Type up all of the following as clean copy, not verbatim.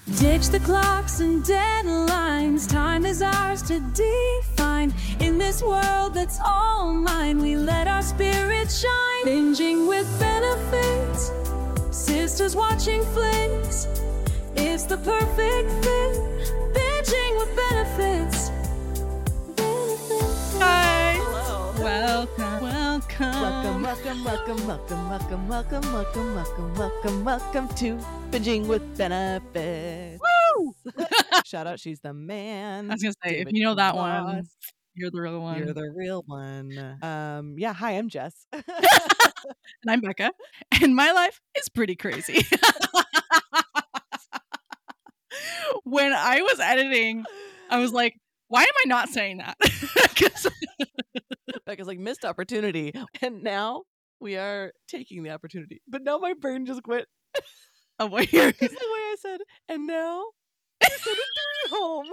Ditch the clocks and deadlines. Time is ours to define. In this world that's all mine, we let our spirits shine. Binging with benefits. Sisters watching flicks. It's the perfect fit. Binging with benefits. Hi. Hello. Welcome. Welcome to Binging with Benefits. Woo! Shout out, she's the man. I was gonna say, David if you know that Cross. one, you're the real one. You're the real one. Yeah, hi, I'm Jess. And I'm Becca, and my life is pretty crazy. When I was editing, I was like, why am I not saying that? 'Cause- Becca's like, missed opportunity. And now we are taking the opportunity. But now my brain just quit. oh, wait, here. It's the way I said, and now we're sending three home.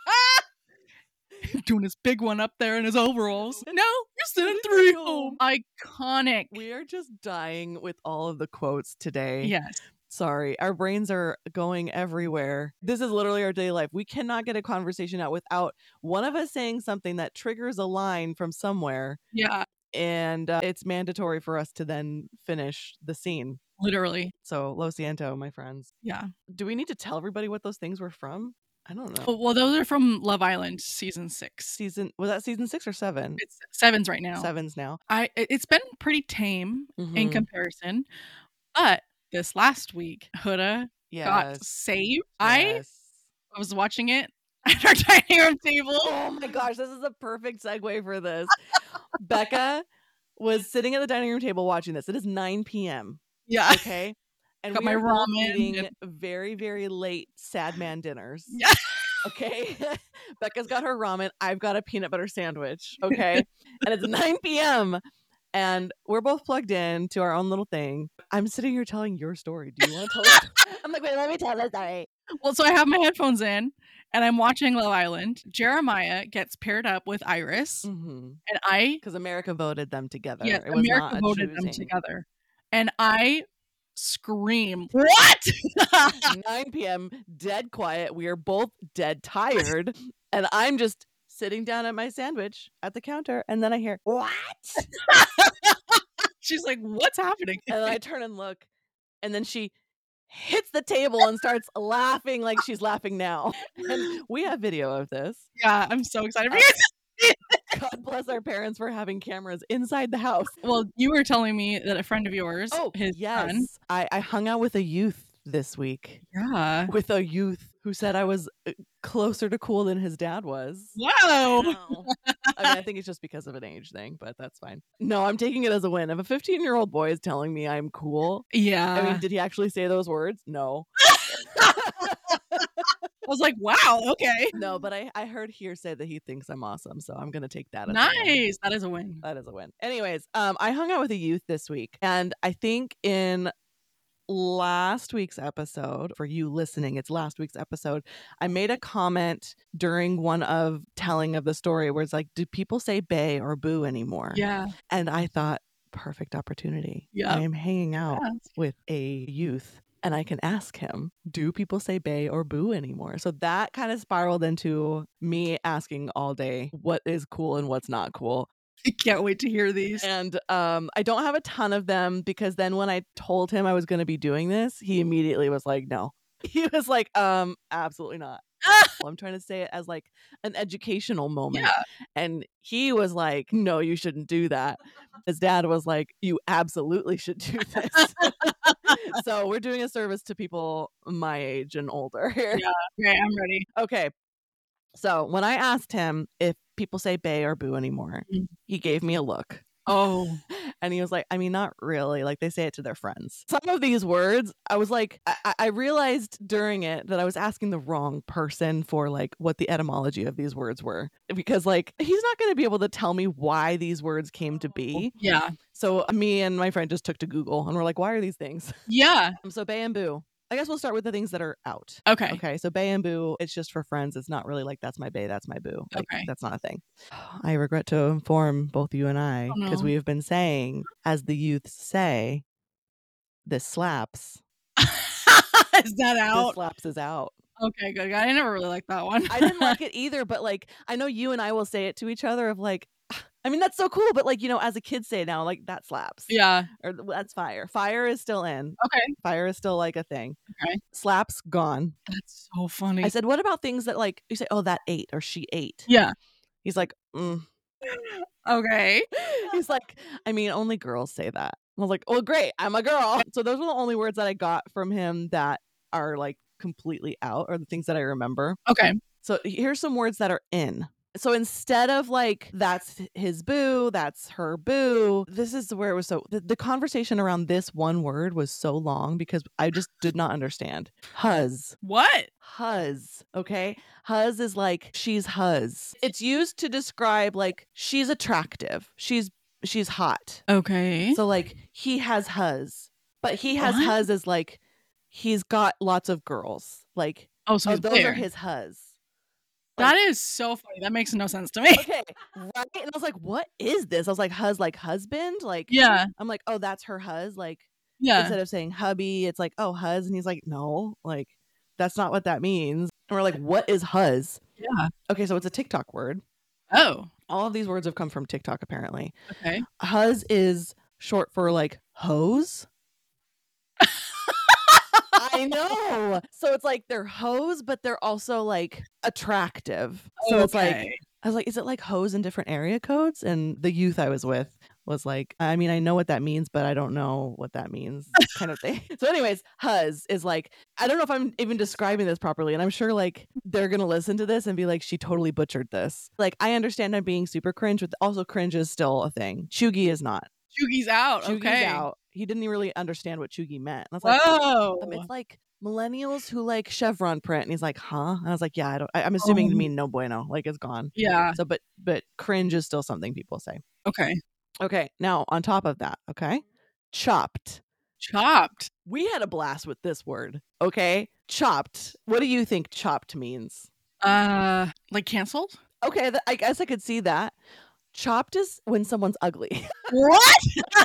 Doing his big one up there in his overalls. No, you're sending three home. Iconic. We are just dying with all of the quotes today. Yes. Sorry, our brains are going everywhere. This is literally our daily life. We cannot get a conversation out without one of us saying something that triggers a line from somewhere. Yeah, And it's mandatory for us to then finish the scene. literally. So, Lo Siento, my friends. Yeah. Do we need to tell everybody what those things were from? I don't know. Well, those are from Love Island season 6. Was that season 6 or 7? It's 7's right now. 7's now. It's been pretty tame in Mhm. comparison, but this last week, Huda got saved. I was watching it at our dining room table. Oh my gosh, this is a perfect segue for this. Becca was sitting at the dining room table watching this. It is 9 p.m. Yeah. Okay. And Got we my are both ramen eating and- very, very late sad man dinners. Yeah. Okay. Becca's got her ramen. I've got a peanut butter sandwich. Okay. And it's 9 p.m. And we're both plugged in to our own little thing. I'm sitting here telling your story. Do you want to tell it? I'm like, wait, let me tell the story. Well, so I have my headphones in and I'm watching Love Island. Jeremiah gets paired up with Iris, and I, Because America voted them together. yes, It was America not a voted them choosing. together. And I scream, what? 9 p.m., dead quiet. We are both dead tired. And I'm just sitting down at my sandwich at the counter. And then I hear, what? She's like, what's happening? And then I turn and look. And then she hits the table and starts laughing like she's laughing now. And we have video of this. Yeah, I'm so excited for you. God bless our parents for having cameras inside the house. Well, you were telling me that a friend of yours, his son. I hung out with a youth this week. Yeah. With a youth who said I was closer to cool than his dad was. Wow. I mean, I think it's just because of an age thing, but that's fine. No, I'm taking it as a win. If a 15-year-old boy is telling me I'm cool, Yeah. I mean, did he actually say those words? No. I was like, wow, okay. No, but I heard hearsay that he thinks I'm awesome, so I'm gonna take that as a win. Nice. That is a win. That is a win. Anyways, I hung out with a youth this week, and I think in last week's episode, for you listening, it's last week's episode, I made a comment during one of telling of the story where it's like, do people say bae or boo anymore? Yeah. And I thought, perfect opportunity. Yeah. I am hanging out Yeah. with a youth and I can ask him, do people say bae or boo anymore? So that kind of spiraled into me asking all day what is cool and what's not cool. I can't wait to hear these. And I don't have a ton of them because then when I told him I was going to be doing this, he immediately was like, no. He was like, absolutely not. I'm trying to say it as like an educational moment. Yeah. And he was like, no, you shouldn't do that. His dad was like, you absolutely should do this. So we're doing a service to people my age and older here. Yeah. Okay, I'm ready. Okay. So when I asked him if people say bae or boo anymore, he gave me a look. Oh. And he was like, I mean, not really. Like, they say it to their friends. Some of these words, I was like, I realized during it that I was asking the wrong person for like what the etymology of these words were. Because like, he's not going to be able to tell me why these words came to be. Yeah. So me and my friend just took to Google and we're like, why are these things? Yeah. So bae and boo. I guess we'll start with the things that are out. Okay. Okay. So bae and boo, it's just for friends. It's not really like that's my bae, that's my boo. Like, Okay. that's not a thing. I regret to inform both you and I, Oh, because no. we have been saying, as the youths say, this slaps. Is that out? This slaps is out. Okay, good. I never really liked that one. I didn't like it either, but like I know you and I will say it to each other of like, I mean, that's so cool, but like, as a kid say it now, like that slaps. Yeah. Or that's fire. Fire is still in. Okay. Fire is still like a thing. Okay. Slaps gone. That's so funny. I said, what about things that like you say, oh, that ate or she ate? Yeah. He's like, Okay. He's like, I mean, only girls say that. I was like, well, great. I'm a girl. So those were the only words that I got from him that are like completely out, or the things that I remember. Okay. So here's some words that are in. So instead of like, that's his boo, that's her boo, this is where it was so, the conversation around this one word was so long because I just did not understand. Huz. What? Huz. Okay. Huz is like, she's huz. It's used to describe like, she's attractive. She's hot. Okay. So like, he has huz. But he has What? huz as like, he's got lots of girls. Like, so those are his huz. That is so funny. That makes no sense to me. Okay, right? And I was like, what is this? I was like, huz, like husband? Like, yeah. I'm like, oh, that's her huz? Like, yeah. Instead of saying hubby, it's like, oh, huz. And he's like, no, like, that's not what that means. And we're like, what is huz? Yeah. Okay, so it's a TikTok word. Oh. All of these words have come from TikTok, apparently. Okay. Huz is short for like hose. I know. So it's like they're hoes, but they're also like attractive. So it's like, I was like, is it like hoes in different area codes? And the youth I was with was like, I mean, I know what that means, but I don't know what that means kind of thing. So anyways, huz is like, I don't know if I'm even describing this properly. And I'm sure like they're going to listen to this and be like, she totally butchered this. Like, I understand I'm being super cringe, but also cringe is still a thing. Chuggy is not. Chuggy's out. Chuggy's out. He didn't really understand what chuggy meant. And I was like, it's like millennials who like chevron print. And he's like, huh? And I was like, yeah, I'm assuming to mean no bueno. Like, it's gone. Yeah. So, but cringe is still something people say. Okay. Now, on top of that, okay, chopped. We had a blast with this word. Okay, chopped. What do you think chopped means? Like canceled? Okay, I guess I could see that. Chopped is when someone's ugly. What?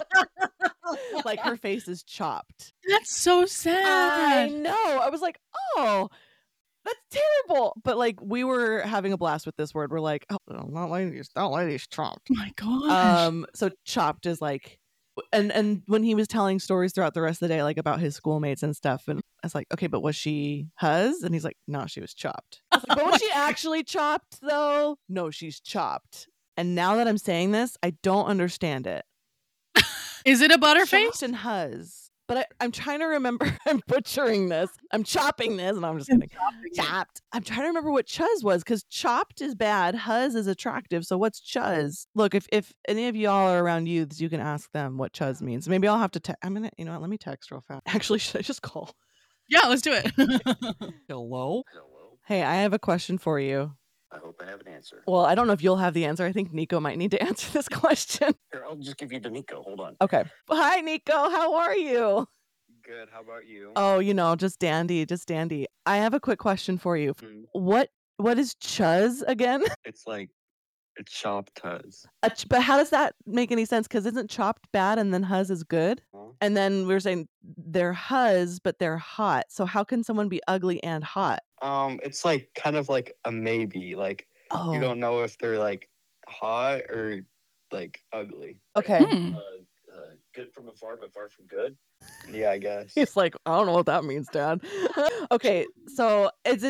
Like her face is chopped. That's so sad. I know. I was like, oh, that's terrible. But like, we were having a blast with this word. We're like, oh, not ladies chopped. Oh my gosh. So chopped is like, and when he was telling stories throughout the rest of the day, like about his schoolmates and stuff, and I was like, okay, but was she huz? And he's like, no, she was chopped. I was like, but was she actually chopped though? No, she's chopped. And now that I'm saying this, I don't understand it. Is it a butterface? Chopped and huz. But I'm trying to remember. I'm butchering this. I'm chopping this. And I'm just kidding. Chopped. I'm trying to remember what chuz was, because chopped is bad. Huz is attractive. So what's chuz? Look, if any of y'all are around youths, you can ask them what chuz means. Maybe I'll have to I'm going to, you know what? Let me text real fast. Actually, should I just call? Yeah, let's do it. Hello? Hey, I have a question for you. I hope I have an answer. Well, I don't know if you'll have the answer. I think Nico might need to answer this question. Here, I'll just give you to Nico. Hold on. Okay. Hi, Nico. How are you? Good. How about you? Oh, just dandy. I have a quick question for you. What is chuz again? It's like it's chopped huz. But how does that make any sense? Because isn't chopped bad and then huz is good? Huh? And then we were saying they're huz, but they're hot. So how can someone be ugly and hot? It's like kind of like a maybe. Like you don't know if they're like hot or like ugly. Okay. Good from afar, but far from good. Yeah, I guess. He's like, I don't know what that means, Dad. Okay, so is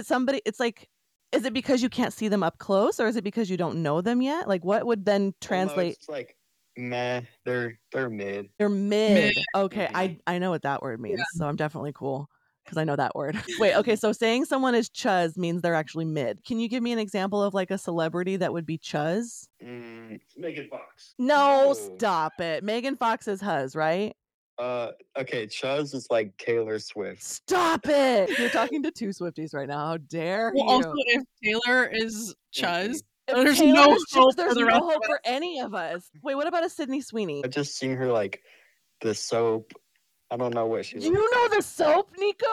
it because you can't see them up close, or is it because you don't know them yet? Like, what would then translate? No, it's like meh. They're mid. They're mid. Okay, Mhm. I know what that word means, so I'm definitely cool because I know that word. Wait, okay, so saying someone is chuz means they're actually mid. Can you give me an example of like a celebrity that would be chuz? Megan Fox. No, stop it. Megan Fox is huz, right? Okay, chuz is like Taylor Swift. Stop it! You're talking to two Swifties right now. How dare you? Also, if Taylor is chuz, If there's Taylor no is chuz, hope there's for the no rest hope of for us. any of us. Wait, what about a Sydney Sweeney? I've just seen her like the soap. I don't know what she's. You know the soap, Nico?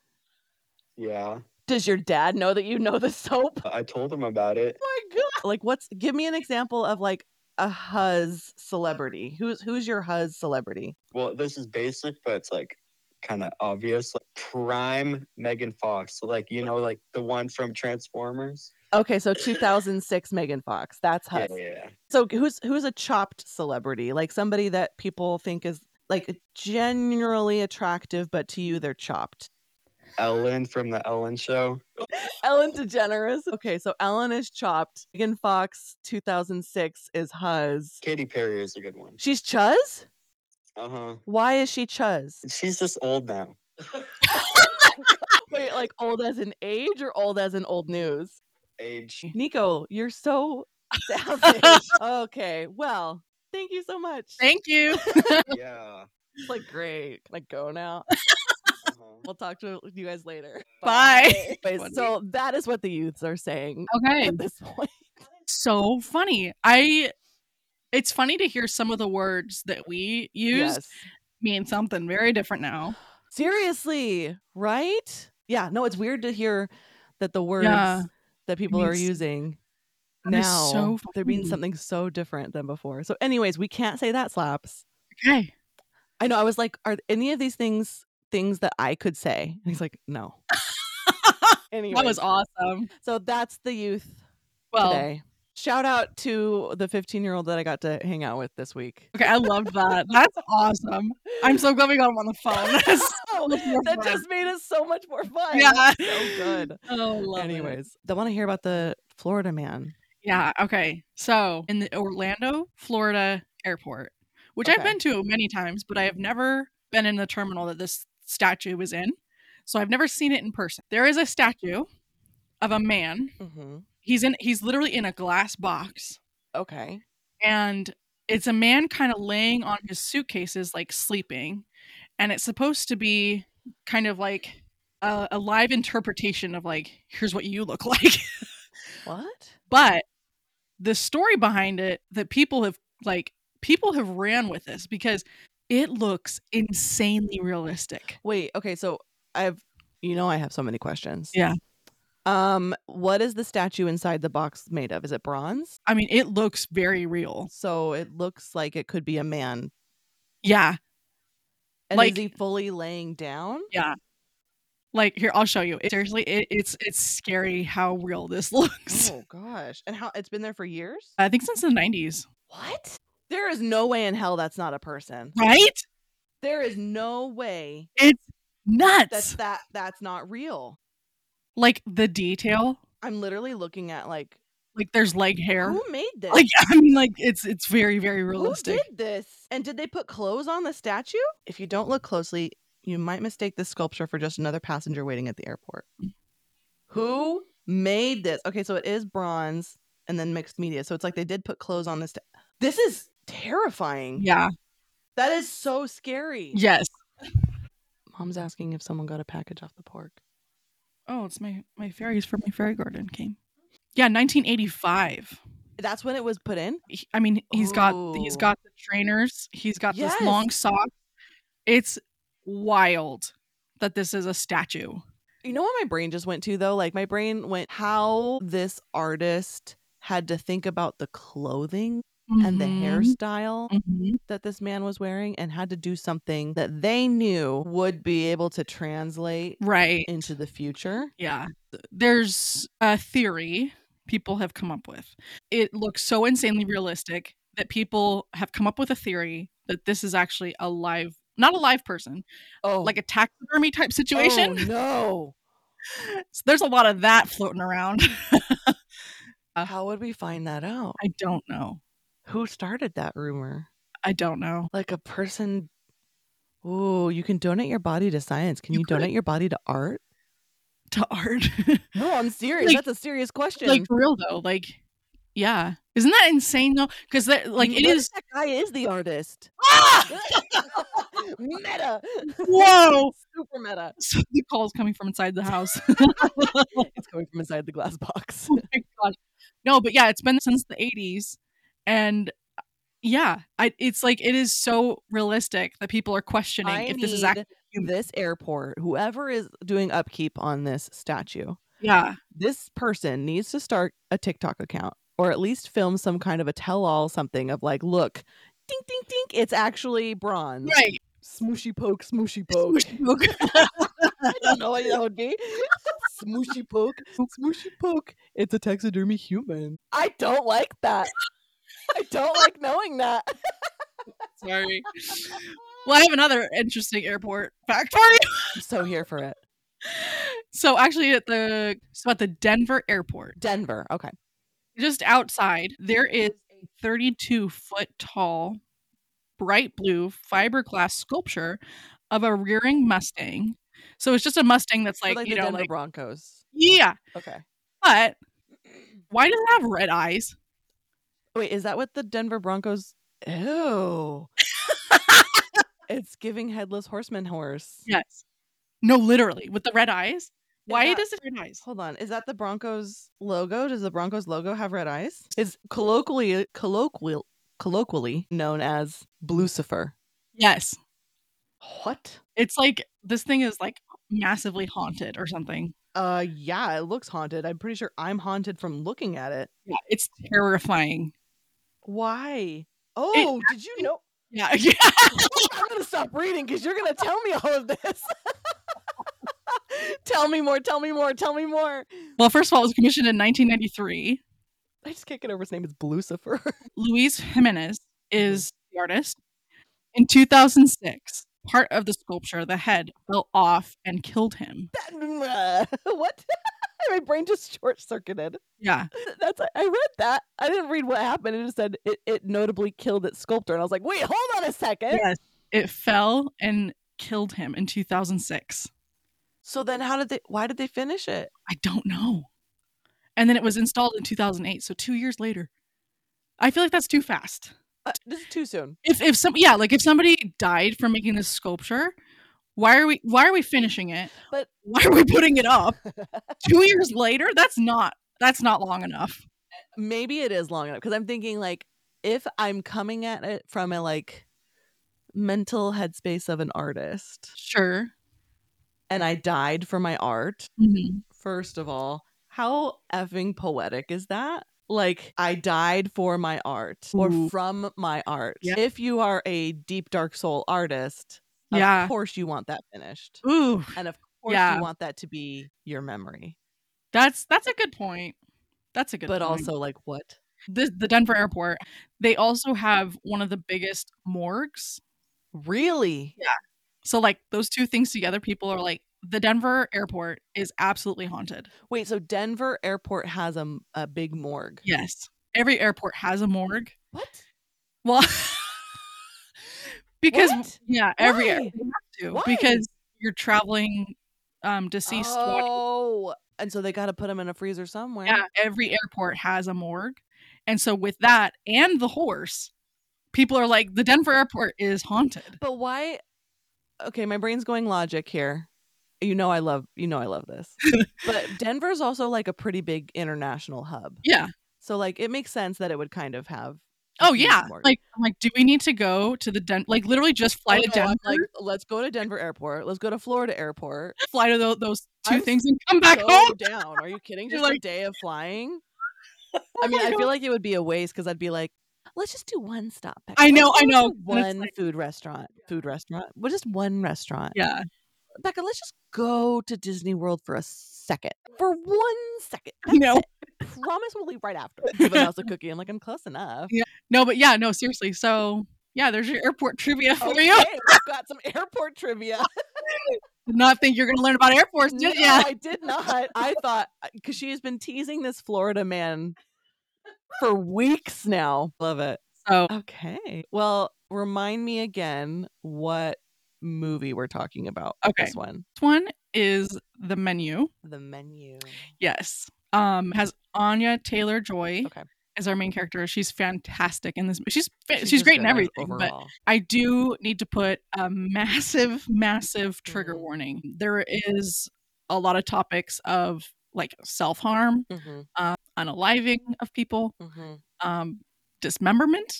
Yeah. Does your dad know that you know the soap? I told him about it. Oh my god! Like, give me an example of like a huz celebrity. Who's your huz celebrity? Well, this is basic, but it's like kind of obvious. Like prime Megan Fox. So like, like the one from Transformers. Okay, so 2006 Megan Fox. That's Hus. Yeah. So who's a chopped celebrity? Like somebody that people think is like generally attractive, but to you they're chopped. Ellen from the Ellen Show. Ellen DeGeneres. Okay, so Ellen is chopped. Megan Fox 2006 is Hus. Katy Perry is a good one. She's Chuz? Uh-huh. Why is she Chuz? She's just old now. Wait, like old as in age or old as in old news? Age. Nico, you're so savage. Okay, well, thank you so much. Thank you. Yeah. It's like, great. Can I go now? We'll talk to you guys later. Bye. Anyways, so that is what the youths are saying Okay. at this point. So funny. It's funny to hear some of the words that we use mean something very different now. Seriously, right? Yeah, no, it's weird to hear that the words that people are using now, they're mean something so different than before. So anyways, we can't say that slaps. Okay. I know, I was like, are any of these things that I could say? And he's like, no. Anyway, that was awesome. So that's the youth today. Shout out to the 15-year-old that I got to hang out with this week. Okay, I loved that. That's awesome. I'm so glad we got him on the phone. That just made it so much more fun. Yeah. That's so good. Anyways, I want to hear about the Florida man. Yeah, okay. So in the Orlando, Florida airport, which I've been to many times, but I have never been in the terminal that this statue was in. So I've never seen it in person. There is a statue of a man. Mm-hmm. He's literally in a glass box. Okay. And it's a man kind of laying on his suitcases, like sleeping. And it's supposed to be kind of like a live interpretation of like, here's what you look like. What? But the story behind it that people have ran with this because it looks insanely realistic. Wait, okay, so I have so many questions. Yeah. What is the statue inside the box made of? Is it bronze? I mean, it looks very real. So it looks like it could be a man. Yeah. And is he fully laying down? Yeah. Like, here, I'll show you. Seriously, it's scary how real this looks. Oh gosh. And how it's been there for years? I think since the 90s. What? There is no way in hell that's not a person. Right? There is no way. It's nuts. That's not real. Like the detail. I'm literally looking at like there's leg hair. Who made this? Like, I mean, like it's very, very realistic. Who did this? And did they put clothes on the statue? If you don't look closely, you might mistake this sculpture for just another passenger waiting at the airport. Who made this? Okay, so it is bronze and then mixed media. So it's like they did put clothes on this. This is terrifying. Yeah. That is so scary. Yes. Mom's asking if someone got a package off the porch. Oh, it's my fairies from my fairy garden came. Yeah, 1985. That's when it was put in? I mean, he's got the trainers. He's got this long sock. It's wild that this is a statue. You know what my brain just went to, though? Like, my brain went how this artist had to think about the clothing and the hairstyle that this man was wearing and had to do something that they knew would be able to translate into the future. Yeah. There's a theory people have come up with. It looks so insanely realistic that people have come up with a theory that this is actually not a live person, like a taxidermy type situation. Oh, no. So there's a lot of that floating around. How would we find that out? I don't know. Who started that rumor? I don't know. Like a person. Ooh, you can donate your body to science. Can you donate your body to art? To art? No, I'm serious. That's a serious question. Like, for real though. Like, yeah. Isn't that insane though? Because it is. That guy is the artist. Meta. Whoa. Super meta. So the call's coming from inside the house. It's coming from inside the glass box. Oh my god. No, but yeah, it's been since the 80s. And yeah, it's like it is so realistic that people are questioning if this is actually this airport, whoever is doing upkeep on this statue. Yeah. This person needs to start a TikTok account or at least film some kind of a tell-all something of like, look, dink, dink, dink, it's actually bronze. Right. Smooshy poke, smooshy poke. I don't know what that would be. Smooshy poke, smooshy poke. It's a taxidermy human. I don't like that. I don't like knowing that. Sorry. Well, I have another interesting airport fact for you. I'm so here for it. So actually at the Denver airport. Denver. Okay. Just outside, there is a 32-foot tall, bright blue fiberglass sculpture of a rearing Mustang. So it's just a Mustang that's like, the Denver Broncos. Yeah. Okay. But why does it have red eyes? Wait, is that what the Denver Broncos? Ew. It's giving Headless Horseman horse. Yes. No, literally, with the red eyes. Why does it have red eyes? Hold on. Is that the Broncos logo? Does the Broncos logo have red eyes? Is colloquially known as Blucifer. Yes. What? It's like this thing is like massively haunted or something. Yeah, it looks haunted. I'm pretty sure I'm haunted from looking at it. Yeah, it's terrifying. Why? Oh, did you know? Yeah. I'm gonna stop reading because you're gonna tell me all of this. Tell me more. Well, first of all, it was commissioned in 1993. I just can't get over his name is Blucifer. Luis Jimenez is the artist. In 2006, part of the sculpture, the head, fell off and killed him. What? My brain just short-circuited. Yeah. I read that. I didn't read what happened. It just said it notably killed its sculptor. And I was like, wait, hold on a second. Yes. It fell and killed him in 2006. So then why did they finish it? I don't know. And then it was installed in 2008. So 2 years later. I feel like that's too fast. This is too soon. If somebody died from making this sculpture, why are we finishing it? But why are we putting it up? 2 years later? That's not long enough. Maybe it is long enough because I'm thinking like if I'm coming at it from a like mental headspace of an artist. Sure. And I died for my art. Mm-hmm. First of all, how effing poetic is that? Like, I died for my art or from my art. Yeah. If you are a deep, dark soul artist, of course you want that finished. Ooh. And of course you want that to be your memory. That's a good point. But also, like, what? The Denver airport, they also have one of the biggest morgues. Really? Yeah. So, like, those two things together, people are like, the Denver airport is absolutely haunted. Wait, so Denver airport has a big morgue? Yes. Every airport has a morgue. What? Well, because, every Why? airport has to. Why? Because you're traveling deceased. Oh, and so they got to put them in a freezer somewhere. Yeah, every airport has a morgue. And so with that and the horse, people are like, the Denver airport is haunted. But why? Okay, my brain's going logic here. You know I love this. But Denver's also like a pretty big international hub. Yeah. So like it makes sense that it would kind of have Oh yeah. Like I'm like, do we need to go to the like literally just fly to Denver? Like, let's go to Denver airport. Let's go to Florida airport. Fly to those two things and come back home. Down. Are you kidding? Just like, a day of flying? I mean, I feel like it would be a waste because I'd be like, let's just do one stop. Becca. I know. One food restaurant. Well, just one restaurant. Yeah. Becca, let's just go to Disney World for a second. For 1 second. I know. I promise we'll leave right after. Give a mouse a cookie. I'm like, I'm close enough. Yeah. No, seriously. So yeah, there's your airport trivia for you. We've got some airport trivia. Did not think you're going to learn about airports, did you? I did not. I thought, because she has been teasing this Florida man for weeks now. Love it. So okay. Well, remind me again what movie we're talking about. Okay. This one is The Menu. The Menu. Yes. Has Anya Taylor-Joy. Okay. As our main character. She's fantastic in this. She's great in everything. Overall. But I do need to put a massive trigger warning. There is a lot of topics of like self-harm, unaliving of people, dismemberment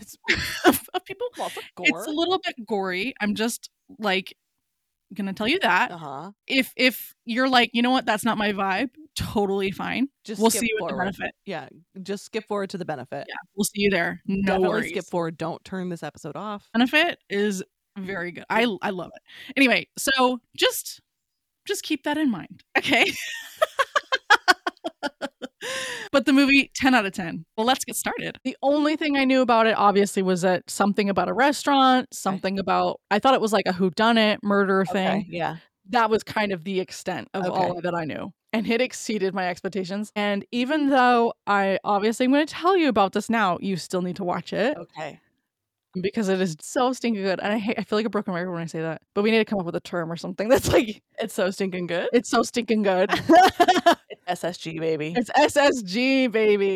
of people. It's a little bit gory. I'm just like gonna tell you that. If you're like, you know what, that's not my vibe, totally fine. We'll see you at the benefit. Yeah, just skip forward to the benefit. Yeah, we'll see you there. No Definitely worries. Skip forward. Don't turn this episode off. Benefit is Very good. I love it. Anyway, so just keep that in mind, okay? But the movie, 10 out of 10. Well, let's get started. The only thing I knew about it, obviously, was that something about a restaurant, something about, I thought it was like a whodunit murder thing. Yeah. That was kind of the extent of all that I knew. And it exceeded my expectations. And even though I obviously am going to tell you about this now, you still need to watch it. Okay. Because it is so stinking good. And I feel like a broken record when I say that. But we need to come up with a term or something that's like, it's so stinking good. It's so stinking good. It's SSG, baby. It's SSG, baby.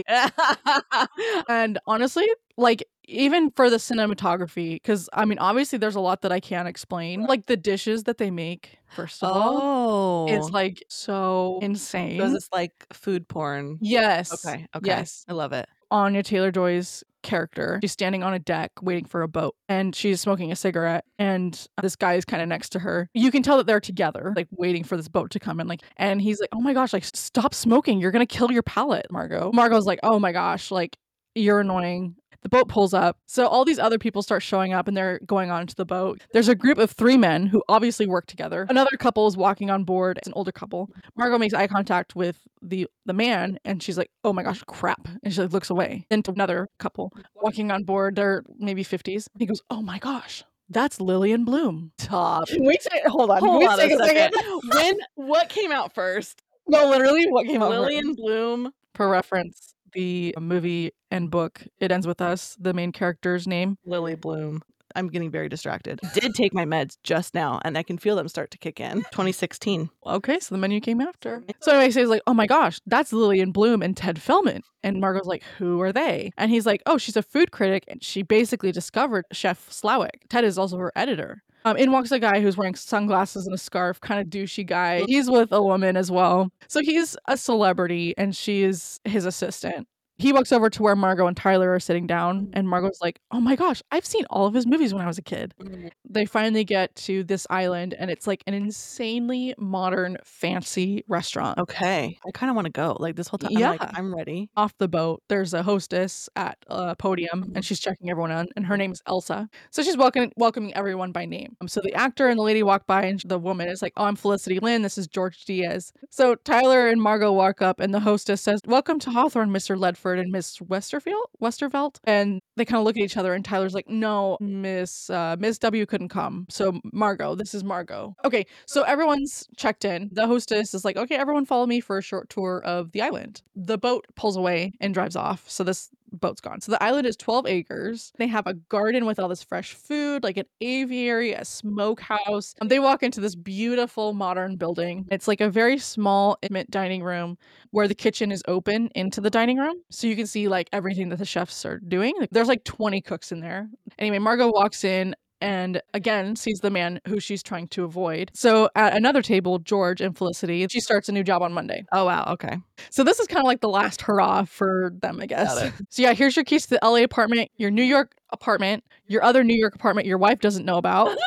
And honestly, like, even for the cinematography, because I mean, obviously there's a lot that I can't explain. Like the dishes that they make, first of all, it's like so insane. Because it's like food porn. Yes. Okay. Yes. I love it. Anya Taylor-Joy's character, she's standing on a deck waiting for a boat, and she's smoking a cigarette, and this guy is kind of next to her. You can tell that they're together, like waiting for this boat to come in, like, and he's like, oh my gosh, like, stop smoking, you're gonna kill your palate, Margot's like, oh my gosh, like, you're annoying. The boat pulls up. So all these other people start showing up and they're going on to the boat. There's a group of 3 men who obviously work together. Another couple is walking on board. It's an older couple. Margot makes eye contact with the man and she's like, oh my gosh, crap. And she like, looks away. Then to another couple walking on board. They're maybe 50s. He goes, oh my gosh, that's Lillian Bloom. Top. Hold on a second. What came out first? No, literally, what came out first? Lillian Bloom. For reference, the movie and book, It Ends With Us, the main character's name, Lily Bloom. I'm getting very distracted. I did take my meds just now, and I can feel them start to kick in. 2016. Okay, so the menu came after. So anyway, he's like, oh my gosh, that's Lillian Bloom and Ted Feldman. And Margot's like, who are they? And he's like, oh, she's a food critic, and she basically discovered Chef Slowik. Ted is also her editor. In walks a guy who's wearing sunglasses and a scarf, kind of douchey guy. He's with a woman as well. So he's a celebrity, and she's his assistant. He walks over to where Margot and Tyler are sitting down, and Margot's like, oh my gosh, I've seen all of his movies when I was a kid. They finally get to this island, and it's like an insanely modern, fancy restaurant. Okay. I kind of want to go. Like this whole time, Yeah. I'm ready. Off the boat, there's a hostess at a podium, and she's checking everyone on, and her name's Elsa. So she's welcoming everyone by name. So the actor and the lady walk by, and the woman is like, oh, I'm Felicity Lynn. This is George Diaz. So Tyler and Margot walk up, and the hostess says, welcome to Hawthorne, Mr. Ledford and Miss Westervelt. And they kind of look at each other, and Tyler's like, no, Miss W couldn't come. So Margot, this is Margot. Okay, so everyone's checked in. The hostess is like, okay, everyone follow me for a short tour of the island. The boat pulls away and drives off. So this boat's gone. So the island is 12 acres. They have a garden with all this fresh food, like an aviary, a smokehouse. They walk into this beautiful modern building. It's like a very small, intimate dining room where the kitchen is open into the dining room. So you can see like everything that the chefs are doing. There's like 20 cooks in there. Anyway, Margot walks in and again sees the man who she's trying to avoid. So at another table, George and Felicity, she starts a new job on Monday. Oh, wow. Okay. So this is kind of like the last hurrah for them, I guess. So yeah, here's your keys to the LA apartment, your New York apartment, your other New York apartment your wife doesn't know about.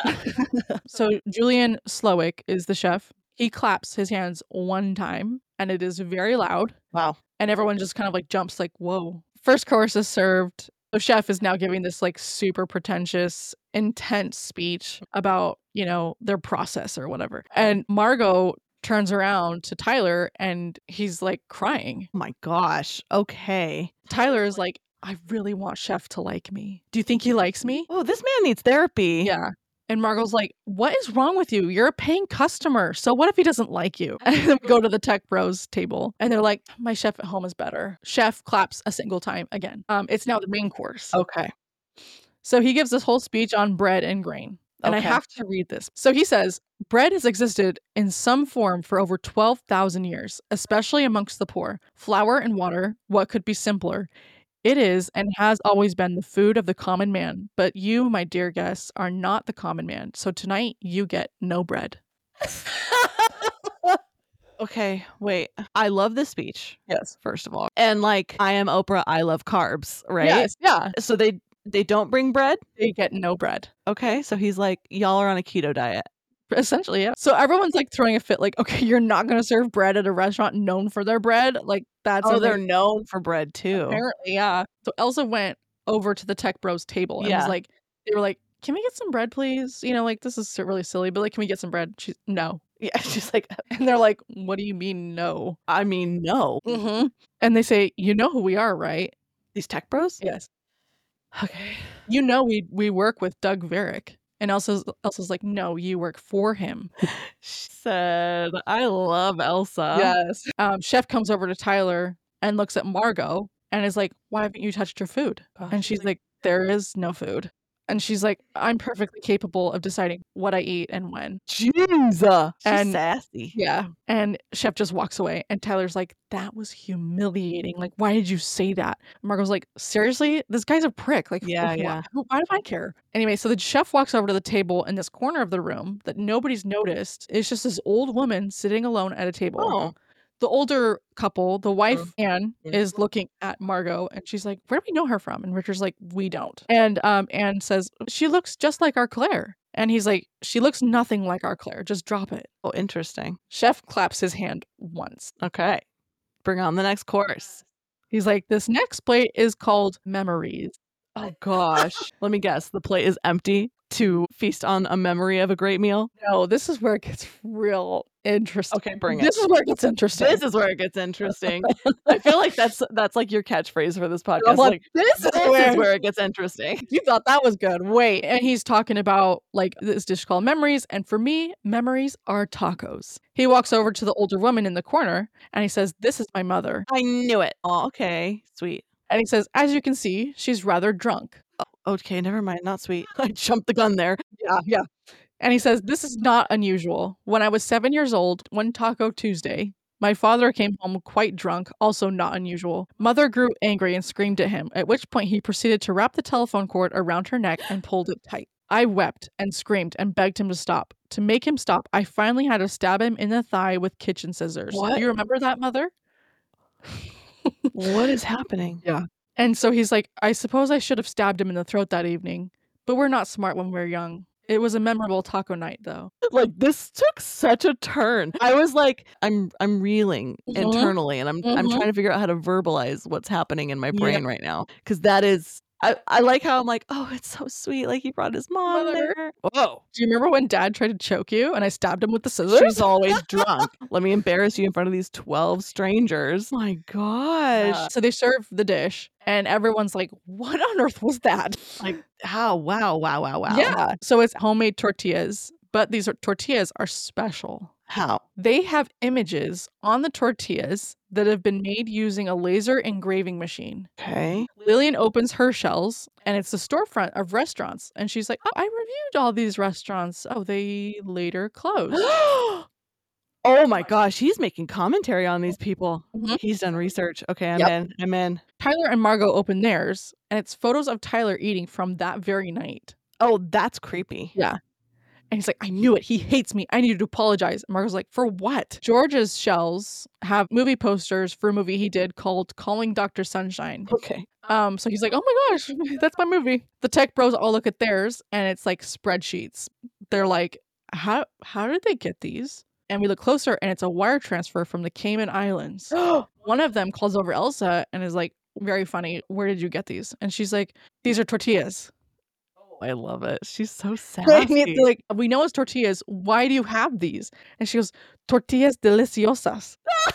So Julian Slowik is the chef. He claps his hands one time and it is very loud. Wow. And everyone just kind of like jumps like, whoa. First course is served. The chef is now giving this like super pretentious, intense speech about, you know, their process or whatever. And Margot turns around to Tyler and he's like crying. Oh my gosh. Okay. Tyler is like, I really want Chef to like me. Do you think he likes me? Oh, this man needs therapy. Yeah. And Margot's like, what is wrong with you? You're a paying customer. So what if he doesn't like you? And then we go to the Tech Bros table and they're like, my chef at home is better. Chef claps a single time again. It's now the main course. Okay. So he gives this whole speech on bread and grain. And I have to read this. So he says, bread has existed in some form for over 12,000 years, especially amongst the poor. Flour and water, what could be simpler? It is and has always been the food of the common man. But you, my dear guests, are not the common man. So tonight you get no bread. Okay, wait. I love this speech. Yes. First of all. And like, I am Oprah, I love carbs, right? Yes. Yeah. So they don't bring bread? They get no bread. Okay, so he's like, y'all are on a keto diet. Essentially, yeah. So everyone's like throwing a fit, like, okay, you're not going to serve bread at a restaurant known for their bread. Like, that's they're known for bread too. Apparently, yeah. So Elsa went over to the Tech Bros table and was like, they were like, can we get some bread, please? You know, like, this is really silly, but like, can we get some bread? She's, no. Yeah, she's like, And they're like, what do you mean, no? I mean, no. Mm-hmm. And they say, you know who we are, right? These tech bros? Yes. Okay. You know, we work with Doug Varick. And Elsa's like, no, you work for him. She said, I love Elsa. Yes. Chef comes over to Tyler and looks at Margot and is like, why haven't you touched your food? Gosh, And she's like, there is no food. And she's like, I'm perfectly capable of deciding what I eat and when. Jesus. She's And- sassy. Yeah. And Chef just walks away. And Tyler's like, that was humiliating. Like, why did you say that? And Margot's like, seriously? This guy's a prick. Like, Yeah, yeah. Why do I care? Anyway, so the chef walks over to the table in this corner of the room that nobody's noticed. It's just this old woman sitting alone at a table. Oh. The older couple, the wife, Anne, Yeah. is looking at Margot and she's like, where do we know her from? And Richard's like, we don't. And Anne says, she looks just like our Claire. And he's like, she looks nothing like our Claire. Just drop it. Oh, interesting. Chef claps his hand once. Okay. Bring on the next course. He's like, this next plate is called Memories. Oh, gosh. Let me guess. The plate is empty to feast on a memory of a great meal? No, this is where it gets real interesting. Okay, bring it. This is where it gets interesting. This is where it gets interesting. I feel like that's like your catchphrase for this podcast. I'm like, Like, this is where it gets interesting. You thought that was good. Wait. And he's talking about like this dish called Memories. And for me, memories are tacos. He walks over to the older woman in the corner and he says, this is my mother. I knew it. Oh, okay. Sweet. And he says, as you can see, she's rather drunk. Okay, never mind. Not sweet. I jumped the gun there. Yeah. And he says, this is not unusual. When I was 7 years old, one Taco Tuesday, my father came home quite drunk, also not unusual. Mother grew angry and screamed at him, at which point he proceeded to wrap the telephone cord around her neck and pulled it tight. I wept and screamed and begged him to stop. To make him stop, I finally had to stab him in the thigh with kitchen scissors. What? Do you remember that, Mother? What is happening? Yeah. And so he's like, I suppose I should have stabbed him in the throat that evening, but we're not smart when we're young. It was a memorable taco night, though. Like, this took such a turn. I was like, I'm reeling Mhm. internally, and I'm Mhm. trying to figure out how to verbalize what's happening in my Yeah. brain right now, because that is. I like how I'm like, oh, it's so sweet. Like, he brought his mom Mother. there. Whoa. Do you remember when Dad tried to choke you and I stabbed him with the scissors? She's always drunk. Let me embarrass you in front of these 12 strangers. My gosh. So they serve the dish, and everyone's like, what on earth was that? Like, how? Wow. Yeah. So it's homemade tortillas, but these tortillas are special. How? They have images on the tortillas that have been made using a laser engraving machine. Okay. Lillian opens her shells, and it's the storefront of restaurants. And she's like, oh, I reviewed all these restaurants. Oh, they later closed. Oh my gosh, he's making commentary on these people. Mhm. He's done research. Okay, Yep. I'm in. Tyler and Margot open theirs, and it's photos of Tyler eating from that very night. Oh, that's creepy. Yeah. And he's like, I knew it. He hates me. I need to apologize. And Margot's like, for what? George's shells have movie posters for a movie he did called Calling Dr. Sunshine. Okay. So he's like, oh my gosh, that's my movie. The tech bros all look at theirs, and it's like spreadsheets. They're like, how did they get these? And we look closer, and it's a wire transfer from the Cayman Islands. One of them calls over Elsa and is like, very funny, where did you get these? And she's like, these are tortillas. I love it. She's so They're sassy. like, we know it's tortillas. Why do you have these? And she goes, tortillas deliciosas.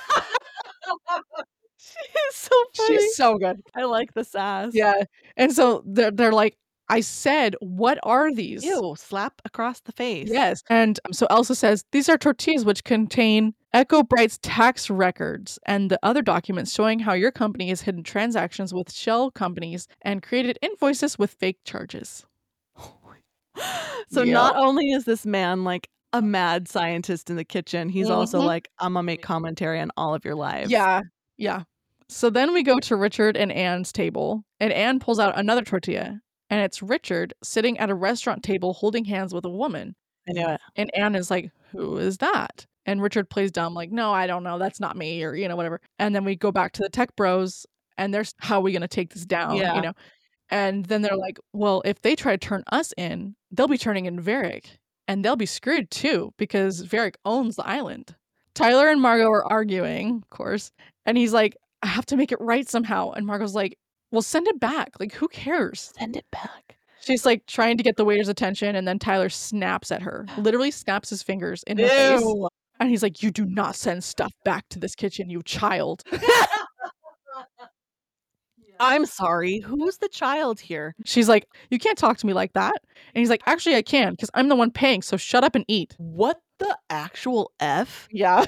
She's so funny. She's so good. I like the sass. Yeah. And so they're like, I said, what are these? Ew, slap across the face. Yes. And so Elsa says, these are tortillas which contain Echo Bright's tax records and the other documents showing how your company has hidden transactions with shell companies and created invoices with fake charges. So Yep. not only is this man like a mad scientist in the kitchen, he's also Mhm. like, I'm gonna make commentary on all of your lives. Yeah. Yeah. So then we go to Richard and Anne's table, and Anne pulls out another tortilla, and it's Richard sitting at a restaurant table holding hands with a woman. I knew it. And Anne is like, who is that? And Richard plays dumb, like, no, I don't know. That's not me, or, whatever. And then we go back to the tech bros, and there's how are we going to take this down, Yeah. And then they're like, well, if they try to turn us in, they'll be turning in Varick. And they'll be screwed too, because Varick owns the island. Tyler and Margot are arguing, of course. And he's like, I have to make it right somehow. And Margot's like, well, send it back. Like, who cares? Send it back. She's like trying to get the waiter's attention, and then Tyler snaps at her. Literally snaps his fingers in her face. And he's like, "You do not send stuff back to this kitchen, you child." I'm sorry. Who's the child here? She's like, "You can't talk to me like that." And he's like, "Actually, I can, because I'm the one paying, so shut up and eat." What the actual F? Yeah.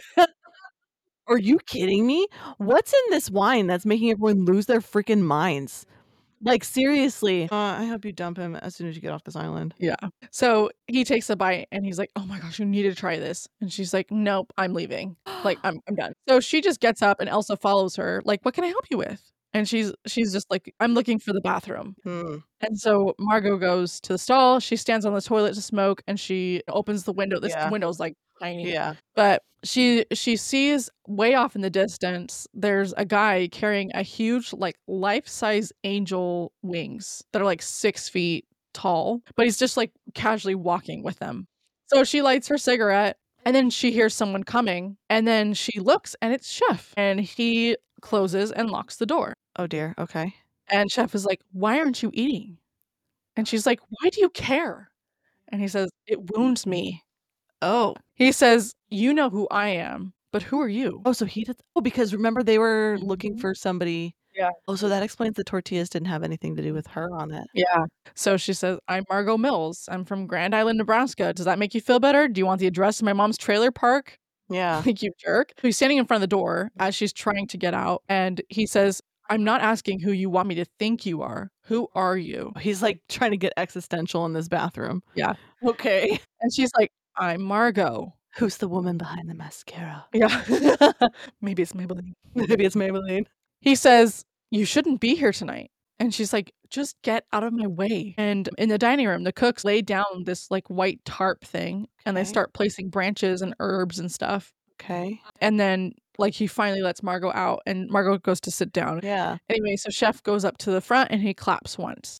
Are you kidding me? What's in this wine that's making everyone lose their freaking minds? Like, seriously. I hope you dump him as soon as you get off this island. Yeah. So he takes a bite and he's like, "Oh my gosh, you need to try this." And she's like, "Nope, I'm leaving. Like, I'm done." So she just gets up and Elsa follows her. Like, "What can I help you with?" And she's just like, "I'm looking for the bathroom." And so Margot goes to the stall. She stands on the toilet to smoke, and she opens the window. This window's like tiny. Yeah. But she sees way off in the distance, there's a guy carrying a huge, like, life-size angel wings that are like 6 feet tall, but he's just like casually walking with them. So she lights her cigarette, and then she hears someone coming, and then she looks, and it's Chef, and he closes and locks the door. Oh dear. Okay. And Chef is like, "Why aren't you eating?" And she's like, "Why do you care?" And he says, "It wounds me." Oh. He says, "You know who I am, but who are you?" Oh, so he did. Oh, because remember they were looking for somebody. Yeah. Oh, so that explains the tortillas didn't have anything to do with her on it. Yeah. So she says, "I'm Margot Mills. I'm from Grand Island, Nebraska. Does that make you feel better? Do you want the address of my mom's trailer park?" Yeah. Like, you jerk. So he's standing in front of the door as she's trying to get out. And he says, "I'm not asking who you want me to think you are. Who are you?" He's like trying to get existential in this bathroom. Yeah. Okay. And she's like, "I'm Margot." Who's the woman behind the mascara? Yeah. Maybe it's Maybelline. Maybe it's Maybelline. He says, "You shouldn't be here tonight." And she's like, "Just get out of my way." And in the dining room, the cooks lay down this like white tarp thing, and they Okay. start placing branches and herbs and stuff. Okay. And then like he finally lets Margot out, and Margot goes to sit down. Yeah. Anyway, so Chef goes up to the front and he claps once.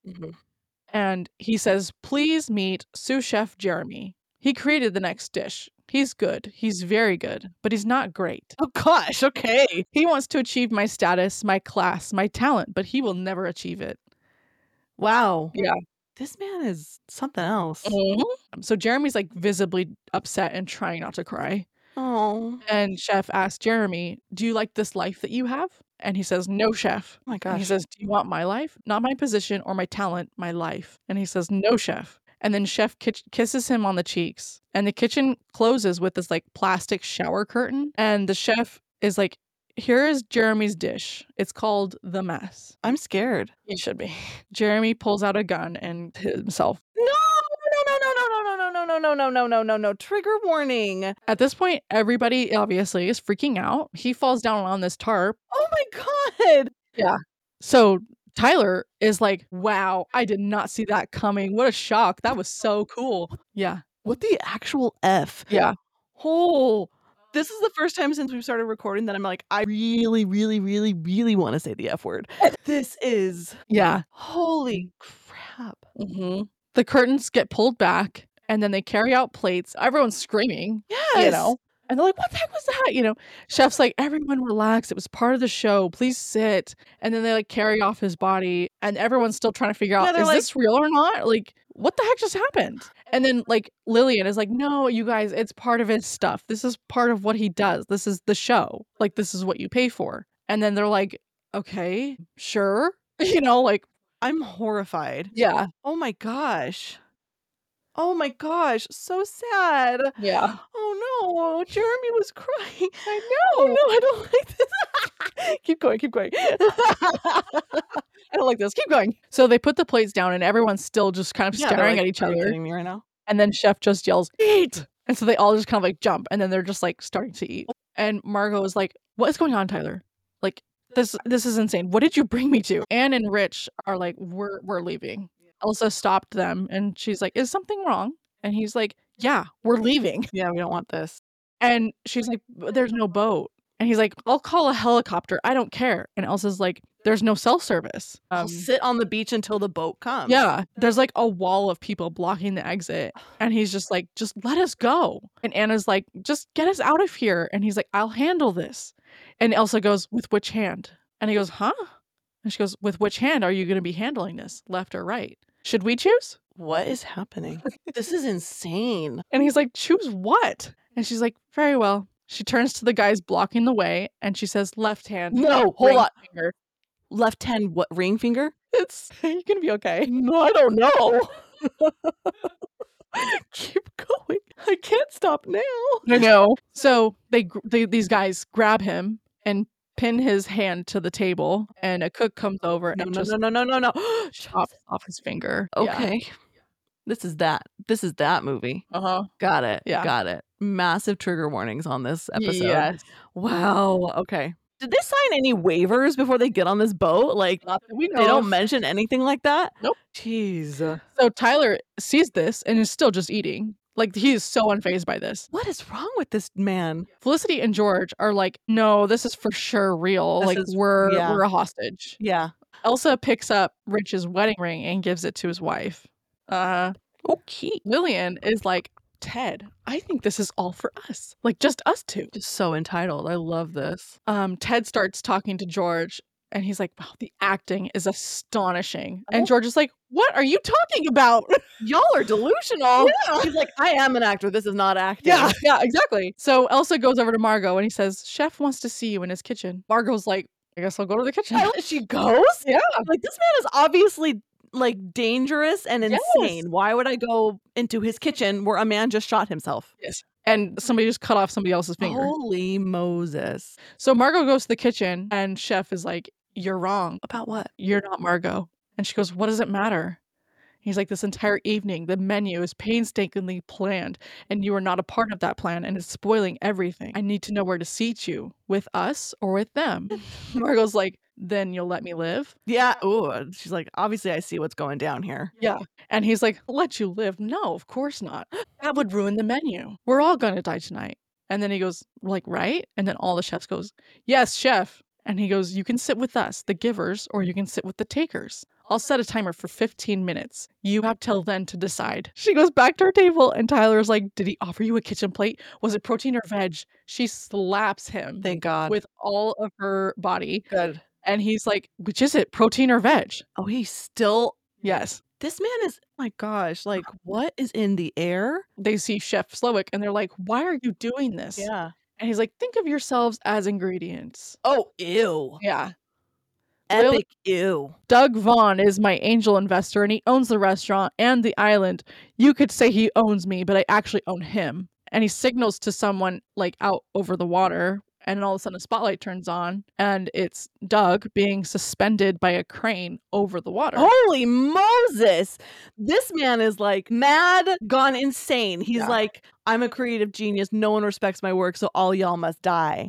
And he says, "Please meet sous chef Jeremy. He created the next dish. He's good. He's very good, but he's not great. Oh gosh. Okay. He wants to achieve my status, my class, my talent, but he will never achieve it." Wow. Yeah. This man is something else. So Jeremy's like visibly upset and trying not to cry. Oh. And Chef asks Jeremy, "Do you like this life that you have?" And he says, "No, Chef." Oh my And gosh. he says, "Do you want my life? Not my position or my talent, my life." And he says, "No, Chef." And then Chef kisses him on the cheeks. And the kitchen closes with this like plastic shower curtain. And the chef is like, "Here is Jeremy's dish. It's called The Mess." I'm scared. He should be. Jeremy pulls out a gun and hits himself. No. Trigger warning. At this point, everybody obviously is freaking out. He falls down on this tarp. Oh my God. Yeah. So Tyler is like, "Wow, I did not see that coming. What a shock. That was so cool." Yeah. What the actual F? Yeah. Oh, this is the first time since we've started recording that I'm like, I really want to say the F word. This is, Yeah. holy crap. The curtains get pulled back, and then they carry out plates. Everyone's screaming, Yes. and they're like, "What the heck was that?" Chef's like, "Everyone relax. It was part of the show. Please sit." And then they like carry off his body, and everyone's still trying to figure out, they're is like- this real or not? Like, what the heck just happened? And then like Lillian is like, "No, you guys, it's part of his stuff. This is part of what he does. This is the show. Like, this is what you pay for." And then they're like, "Okay, sure." Like, I'm horrified. yeah. Oh my gosh. Oh my gosh. So sad. Yeah. Oh no. Jeremy was crying. I Oh know. no, I don't like this. Keep going. I don't like this. Keep going. So they put the plates down, and everyone's still just kind of Yeah, they're staring like, at each "Are you other. kidding me right now?" And then Chef just yells, "Eat!" And so they all just kind of like jump, and then they're just like starting to eat. And Margot is like, "What is going on, Tyler? Like, this is insane. What did you bring me to?" Anne and Rich are like, we're leaving. Elsa stopped them, and she's like, "Is something wrong?" And he's like, "Yeah, we're leaving." Yeah, we don't want this. And she's like, "But there's no boat." And he's like, "I'll call a helicopter. I don't care." And Elsa's like, "There's no cell service." I'll sit on the beach until the boat comes. Yeah, there's like a wall of people blocking the exit. And he's just like, "Just let us go." And Anna's like, "Just get us out of here." And he's like, "I'll handle this." And Elsa goes, "With which hand?" And he goes, "Huh?" And she goes, "With which hand are you going to be handling this? Left or right?" should we choose? What is happening? This is insane. And he's like, choose what? And she's like, very well. She turns to the guys blocking the way and she says, left hand. No, hold ring on. finger. Left hand, what, ring finger? It's, you can be okay. No, I don't know. Keep going. I can't stop now. I know. So these guys grab him and pin his hand to the table, and a cook comes over and just No. chops off his finger. Yeah. Okay. This is that movie. Uh-huh. Got it. Yeah. Got it. Massive trigger warnings on this episode. Yes. Wow. Okay. Did they sign any waivers before they get on this boat? Like, Not that we know they don't of. mention anything like that? Nope. Jeez. So Tyler sees this and is still just eating. Like, he is so unfazed by this. What is wrong with this man? Felicity and George are like, no, this is for sure real. This like, is- we're yeah. a hostage. Yeah. Elsa picks up Rich's wedding ring and gives it to his wife. Okay. Lillian is like, Ted, I think this is all for us. Like, just us two. Just so entitled. I love this. Ted starts talking to George and he's like, wow, the acting is astonishing. Oh. And George is like, what are you talking about? Y'all are delusional. Yeah. She's like, I am an actor. This is not acting. Yeah, exactly. So Elsa goes over to Margot and he says, Chef wants to see you in his kitchen. Margot's like, I guess I'll go to the kitchen. She goes? Yeah. Like, this man is obviously like dangerous and Yes. insane. Why would I go into his kitchen where a man just shot himself? Yes. And somebody just cut off somebody else's finger. Holy Moses. So Margot goes to the kitchen and Chef is like, you're wrong. About what? You're not Margot. And she goes, what does it matter? He's like, this entire evening, the menu is painstakingly planned, and you are not a part of that plan, and it's spoiling everything. I need to know where to seat you, with us or with them. Margot's like, then you'll let me live? Yeah. Ooh. She's like, obviously I see what's going down here. Yeah. And he's like, let you live? No, of course not. That would ruin the menu. We're all going to die tonight. And then he goes, like, right? And then all the chefs goes, yes, chef. And he goes, you can sit with us, the givers, or you can sit with the takers. I'll set a timer for 15 minutes. You have till then to decide. She goes back to her table and Tyler's like, did he offer you a kitchen plate? Was it protein or veg? She slaps him Thank God. with all of her body. Good. And he's like, which is it, protein or veg? Oh, he's still. Yes. This man is, my gosh, like, what is in the air? They see Chef Slowick and they're like, why are you doing this? Yeah. And he's like, think of yourselves as ingredients. Oh, ew. Yeah. Epic ew. Doug Vaughn is my angel investor and he owns the restaurant and the island. You could say he owns me, but I actually own him. And he signals to someone like out over the water. And all of a sudden a spotlight turns on and it's Doug being suspended by a crane over the water. Holy Moses. This man is like mad, gone insane. He's Yeah. like, I'm a creative genius. No one respects my work, so all y'all must die.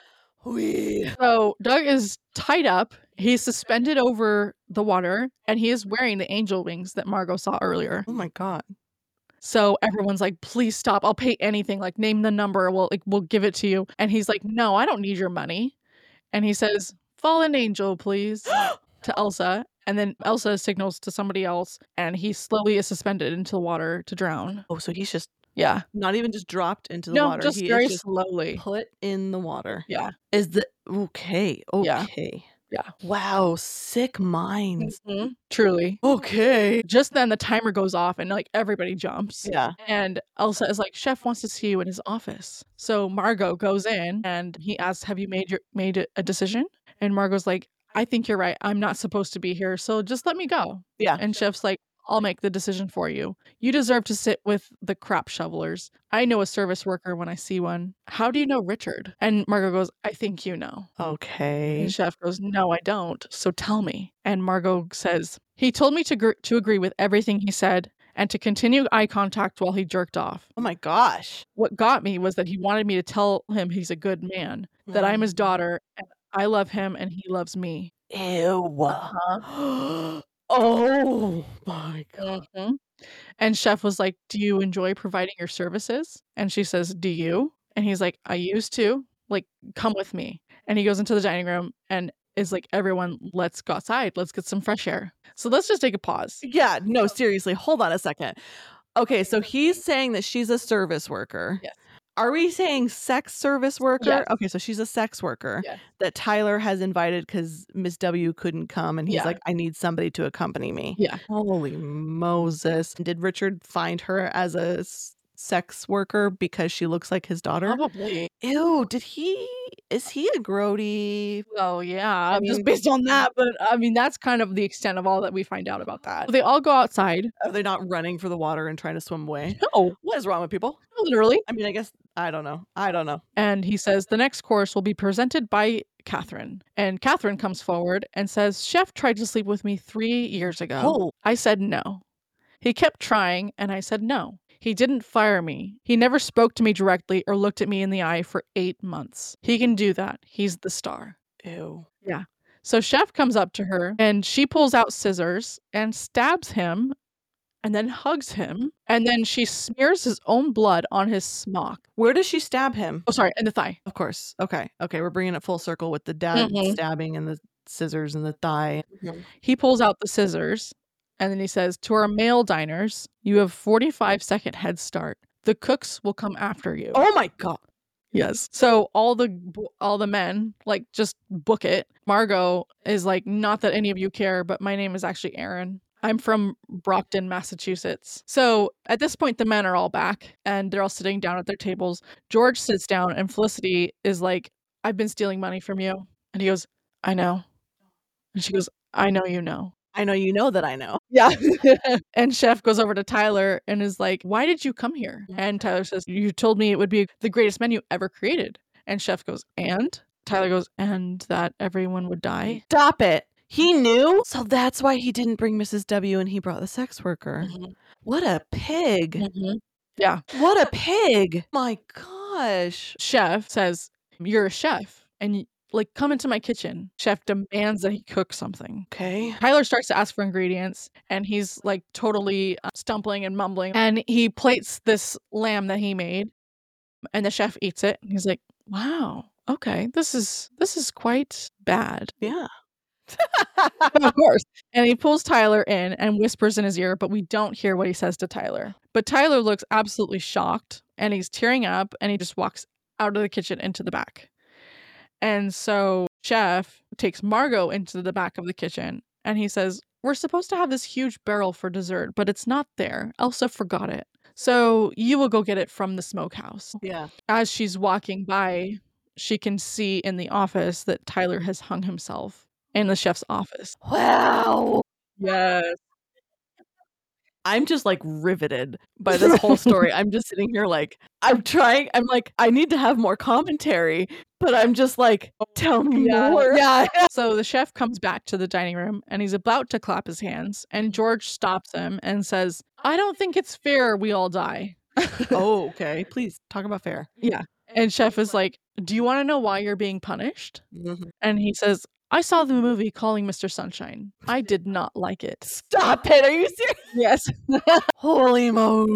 Whee. So Doug is tied up. He's suspended over the water and he is wearing the angel wings that Margot saw earlier. Oh my God. So everyone's like, please stop. I'll pay anything. Like, name the number. We'll give it to you. And he's like, no, I don't need your money. And he says, fallen angel, please, to Elsa. And then Elsa signals to somebody else. And he slowly is suspended into the water to drown. Oh, so he's just Yeah. not even just dropped into the No, water. just He very is just slowly. put in the water. Yeah. Is the okay. Yeah. Yeah. Wow, sick minds. Mhm. Truly. Okay. Just then the timer goes off and like everybody jumps. Yeah. And Elsa is like, Chef wants to see you in his office. So Margot goes in and he asks, have you made a decision? And Margot's like, I think you're right. I'm not supposed to be here. So just let me go. Yeah. And Chef's like, I'll make the decision for you. You deserve to sit with the crap shovelers. I know a service worker when I see one. How do you know Richard? And Margot goes, I think you know. Okay. And Chef goes, no, I don't. So tell me. And Margot says, he told me to agree with everything he said and to continue eye contact while he jerked off. Oh my gosh. What got me was that he wanted me to tell him he's a good man, that I'm his daughter, and I love him and he loves me. Ew. Uh-huh. Oh my God. Mhm. And Chef was like, do you enjoy providing your services? And she says, do you? And he's like, I used to. Like, come with me. And he goes into the dining room and is like, everyone, let's go outside. Let's get some fresh air. So let's just take a pause. Yeah, no, seriously. Hold on a second. Okay, so he's saying that she's a service worker. Yes. Are we saying sex service worker? Yes. Okay, so she's a sex worker Yes. that Tyler has invited because Miss W couldn't come, and he's like, I need somebody to accompany me. Yeah. Holy Moses. Did Richard find her as a sex worker because she looks like his daughter? Probably. Ew, is he a grody? Well, yeah, just based on that. But I mean, that's kind of the extent of all that we find out about that. They all go outside. Are they not running for the water and trying to swim away? No, What is wrong with people? literally. I mean, I guess, I don't know. And he says the next course will be presented by Catherine. And Catherine comes forward and says, Chef tried to sleep with me 3 years ago. Oh. I said no. He kept trying, and I said no. He didn't fire me. He never spoke to me directly or looked at me in the eye for 8 months. He can do that. He's the star. Ew. Yeah. So Chef comes up to her, and she pulls out scissors and stabs him and then hugs him. And then she smears his own blood on his smock. Where does she stab him? Oh, sorry, in the thigh. Of course. Okay, we're bringing it full circle with the dad stabbing and the scissors in the thigh. He pulls out the scissors, and then he says, to our male diners, you have 45-second head start. The cooks will come after you. Oh my God. Yes. So all the men like just book it. Margot is like, not that any of you care, but my name is actually Aaron. I'm from Brockton, Massachusetts. So at this point, the men are all back and they're all sitting down at their tables. George sits down and Felicity is like, I've been stealing money from you. And he goes, I know. And she goes, I know you know. I know you know that I know. Yeah. And Chef goes over to Tyler and is like, why did you come here? And Tyler says, you told me it would be the greatest menu ever created. And Chef goes, and? Tyler goes, and that everyone would die. Stop it. He knew? So that's why he didn't bring Mrs. W and he brought the sex worker. What a pig. Yeah. What a pig. My gosh. Chef says, you're a chef and like, come into my kitchen. Chef demands that he cook something. Okay. Tyler starts to ask for ingredients and he's like totally stumbling and mumbling. And he plates this lamb that he made and the chef eats it. And he's like, wow, okay, this is quite bad. Yeah. Of course. And he pulls Tyler in and whispers in his ear, but we don't hear what he says to Tyler. But Tyler looks absolutely shocked and he's tearing up and he just walks out of the kitchen into the back. And so Chef takes Margot into the back of the kitchen and he says, we're supposed to have this huge barrel for dessert, but it's not there. Elsa forgot it. So you will go get it from the smokehouse. Yeah. As she's walking by, she can see in the office that Tyler has hung himself in the chef's office. Wow. Yes. I'm just like riveted by this whole story. I'm just sitting here like, I'm like, I need to have more commentary, but I'm just like, tell me more. Yeah. So the chef comes back to the dining room and he's about to clap his hands and George stops him and says, I don't think it's fair we all die. Oh, okay. Please talk about fair. Yeah. And Chef is like, do you want to know why you're being punished? And he says, I saw the movie Calling Mr. Sunshine. I did not like it. Stop it. Are you serious? Yes. Holy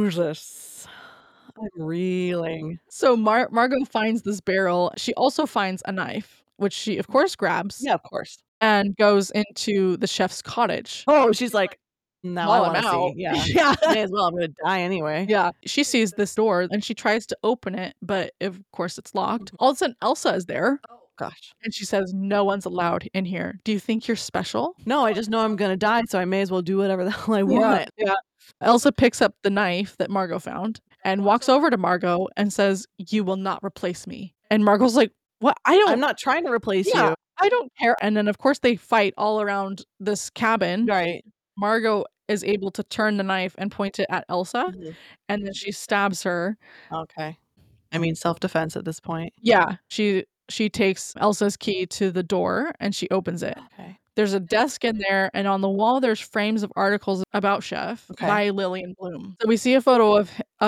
Moses. I'm reeling. So Margot finds this barrel. She also finds a knife, which she, of course, grabs. Yeah, of course. And goes into the chef's cottage. Oh, she's like, now I While I'm want to out. see. Yeah. May as well. I'm going to die anyway. Yeah. She sees this door and she tries to open it, but of course it's locked. All of a sudden, Elsa is there. Gosh. And she says, no one's allowed in here. Do you think you're special? No, I just know I'm going to die, so I may as well do whatever the hell I want. Yeah. Elsa picks up the knife that Margot found and walks over to Margot and says, you will not replace me. And Margot's like, what? I'm not trying to replace you. I don't care. And then, of course, they fight all around this cabin. Right. Margot is able to turn the knife and point it at Elsa. And then she stabs her. Okay. I mean, self-defense at this point. Yeah. She takes Elsa's key to the door and she opens it. Okay. There's a desk in there, and on the wall there's frames of articles about Chef by Lillian Bloom. So we see a photo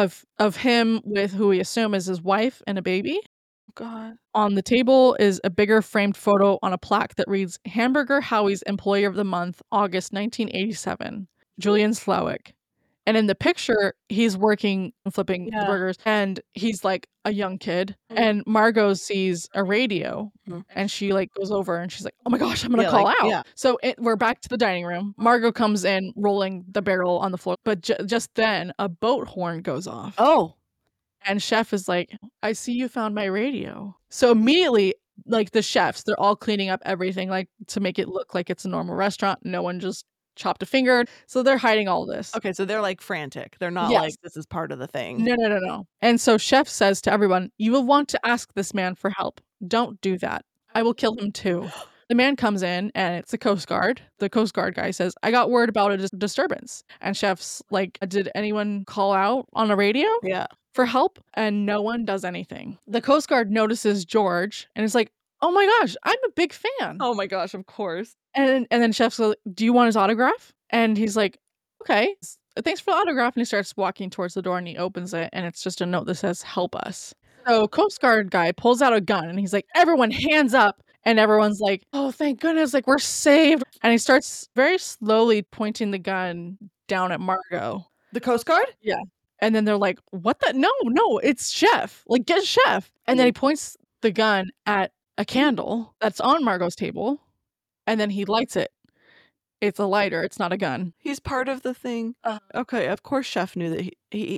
of him with who we assume is his wife and a baby. God. On the table is a bigger framed photo on a plaque that reads Hamburger Howie's Employer of the Month, August 1987, Julian Slowik. And in the picture, he's working and flipping the burgers, and he's like a young kid. And Margot sees a radio, and she like goes over, and she's like, "Oh my gosh, I'm gonna call out!" Yeah. So we're back to the dining room. Margot comes in, rolling the barrel on the floor, but just then a boat horn goes off. Oh, And Chef is like, I see you found my radio. So immediately, like the chefs, they're all cleaning up everything, like to make it look like it's a normal restaurant. No one just chopped a finger. So they're hiding all this. Okay, so they're like frantic. They're not like, this is part of the thing. No. And so Chef says to everyone, you will want to ask this man for help. Don't do that. I will kill him too. The man comes in and it's the Coast Guard. The Coast Guard guy says, I got word about a disturbance. And Chef's like, did anyone call out on the radio? Yeah. For help, and no one does anything. The Coast Guard notices George and is like, oh my gosh, I'm a big fan. Oh my gosh, of course. And then Chef's like, do you want his autograph? And he's like, okay, thanks for the autograph. And he starts walking towards the door and he opens it and it's just a note that says, help us. So Coast Guard guy pulls out a gun and he's like, everyone hands up. And everyone's like, oh, thank goodness, like we're saved. And he starts very slowly pointing the gun down at Margot. The Coast Guard? Yeah. And then they're like, what the? No, it's Chef. Like, get Chef. And then he points the gun at a candle that's on Margot's table. And then he lights it. It's a lighter. It's not a gun. He's part of the thing. Okay, of course Chef knew that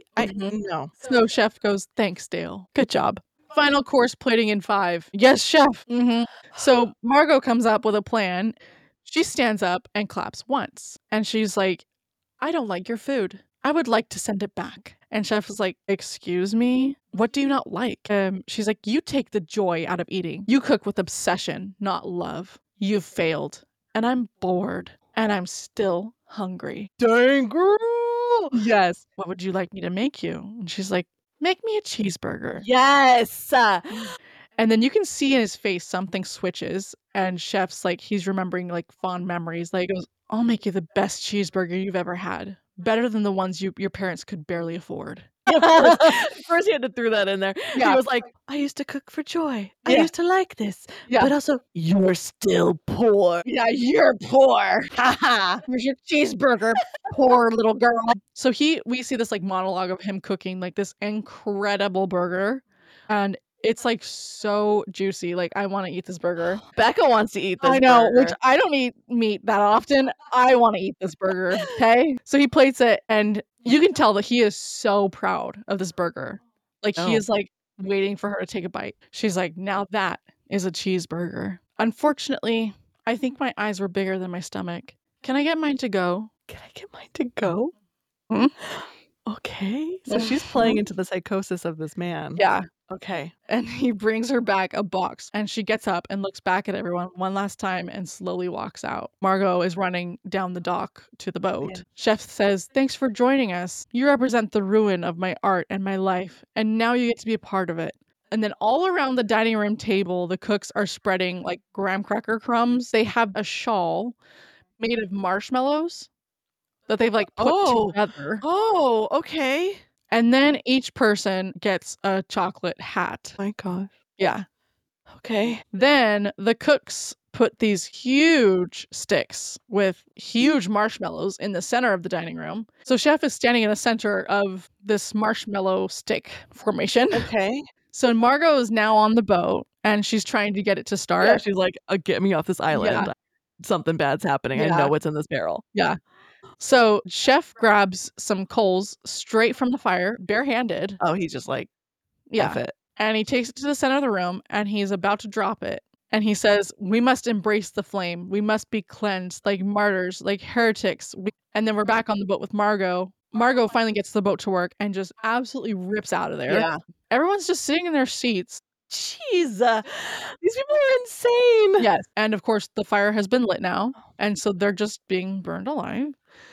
no. So Chef goes, thanks, Dale. Good job. Final course plating in 5. Yes, Chef. So Margot comes up with a plan. She stands up and claps once. And she's like, I don't like your food. I would like to send it back. And Chef is like, excuse me? What do you not like? She's like, you take the joy out of eating. You cook with obsession, not love. You've failed. And I'm bored. And I'm still hungry. Dang, girl. Yes. What would you like me to make you? And she's like, make me a cheeseburger. Yes. And then you can see in his face something switches. And Chef's like, he's remembering like fond memories. Like, goes, I'll make you the best cheeseburger you've ever had. Better than the ones your parents could barely afford. Of course he had to throw that in there. Yeah. He was like, I used to cook for joy. I used to like this. Yeah. But also, you're still poor. Yeah, you're poor. Here's your cheeseburger, poor little girl. So we see this like monologue of him cooking like this incredible burger. And it's like so juicy. Like, I want to eat this burger. Becca wants to eat this burger. I know, which I don't eat meat that often. I want to eat this burger. Okay. So he plates it and you can tell that he is so proud of this burger. Like he is like waiting for her to take a bite. She's like, now that is a cheeseburger. Unfortunately, I think my eyes were bigger than my stomach. Can I get mine to go? Can I get mine to go? Okay. So Mm-hmm. she's playing into the psychosis of this man. Yeah. Okay. And he brings her back a box and she gets up and looks back at everyone one last time and slowly walks out. Margot is running down the dock to the boat. Yeah. Chef says, thanks for joining us. You represent the ruin of my art and my life. And now you get to be a part of it. And then all around the dining room table, the cooks are spreading like graham cracker crumbs. They have a shawl made of marshmallows that they've like put together. Oh, okay. And then each person gets a chocolate hat. My gosh. Yeah. Okay. Then the cooks put these huge sticks with huge marshmallows in the center of the dining room. So Chef is standing in the center of this marshmallow stick formation. Okay. So Margot is now on the boat and she's trying to get it to start. Yeah, she's like, get me off this island. Yeah. Something bad's happening. Yeah. I know what's in this barrel. Yeah. So Chef grabs some coals straight from the fire, barehanded. Oh, he's just like, Yeah. F it. And he takes it to the center of the room and he's about to drop it. And he says, we must embrace the flame. We must be cleansed like martyrs, like heretics. And then we're back on the boat with Margot. Margot finally gets the boat to work and just absolutely rips out of there. Yeah. Everyone's just sitting in their seats. Jeez. These people are insane. Yes. And of course, the fire has been lit now. And so they're just being burned alive.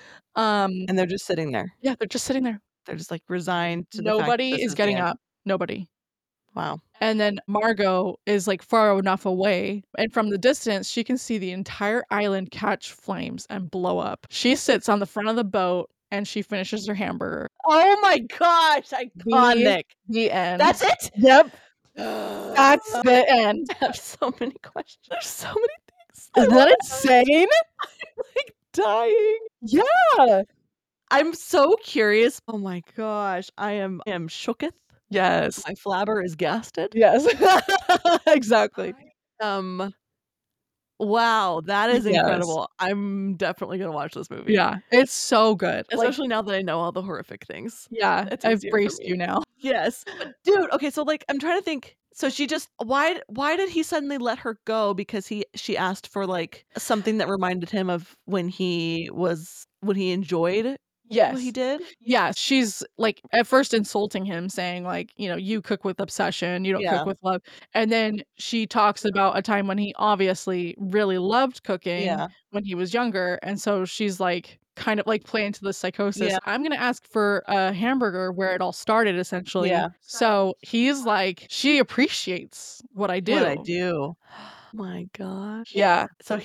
And they're just sitting there. Yeah, they're just sitting there. They're just like resigned to the fact Nobody that this is getting the end. up. Nobody. Wow. And then Margot is like far enough away. And from the distance, she can see the entire island catch flames and blow up. She sits on the front of the boat and she finishes her hamburger. Oh my gosh. Iconic. The end. That's it? Yep. That's the end. I have so many questions. There's so many things. Isn't that insane? I'm like dying. Yeah. I'm so curious. Oh my gosh. I am shooketh. Yes. My flabber is gasted. Yes. Exactly. Wow, that is Yes. incredible. I'm definitely gonna watch this movie. Yeah, it's so good. Like, Especially now that I know all the horrific things. yeah, It's I've easier for braced me. you now. Yes. But dude, okay, so like I'm trying to think. So she just why did he suddenly let her go? Because she asked for like something that reminded him of when he enjoyed what he Yes. did? Yeah, she's like at first insulting him, saying like, you know, you cook with obsession, you don't Yeah. cook with love. And then she talks about a time when he obviously really loved cooking Yeah. when he was younger. And so she's like kind of like playing to the psychosis. Yeah. I'm gonna ask for a hamburger where it all started, essentially. Yeah. So he's like, she appreciates what I do. What I do. My gosh. Yeah. So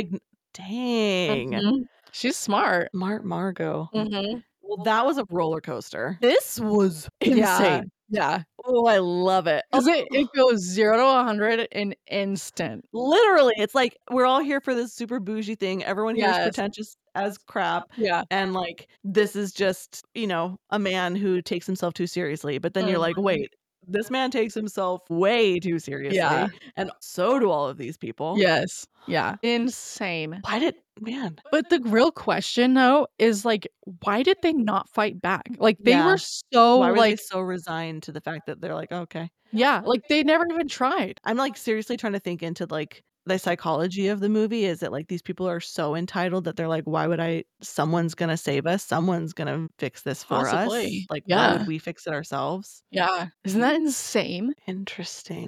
dang. Mhm. She's smart. Smart Margot. Mhm. Well, that was a roller coaster. This was Yeah. insane. Yeah. Oh, I love it. 'Cause it goes 0 to 100 in instant. Literally, it's like we're all here for this super bougie thing. Everyone here is Yes. pretentious as crap. Yeah. And like this is just, you know, a man who takes himself too seriously. But then you're like, Mhm. wait, this man takes himself way too seriously. Yeah. And so do all of these people. Yes. Yeah. Insane. Man. But the real question though is like, why did they not fight back? Like they Yeah. were so Why were they like, so resigned to the fact that they're like, okay. yeah, like they never even tried. I'm like seriously trying to think into like the psychology of the movie. Is it like these people are so entitled that they're like, someone's gonna save us, someone's gonna fix this for us. Possibly. Like, why Yeah. would we fix it ourselves? Yeah. Isn't that insane? Interesting.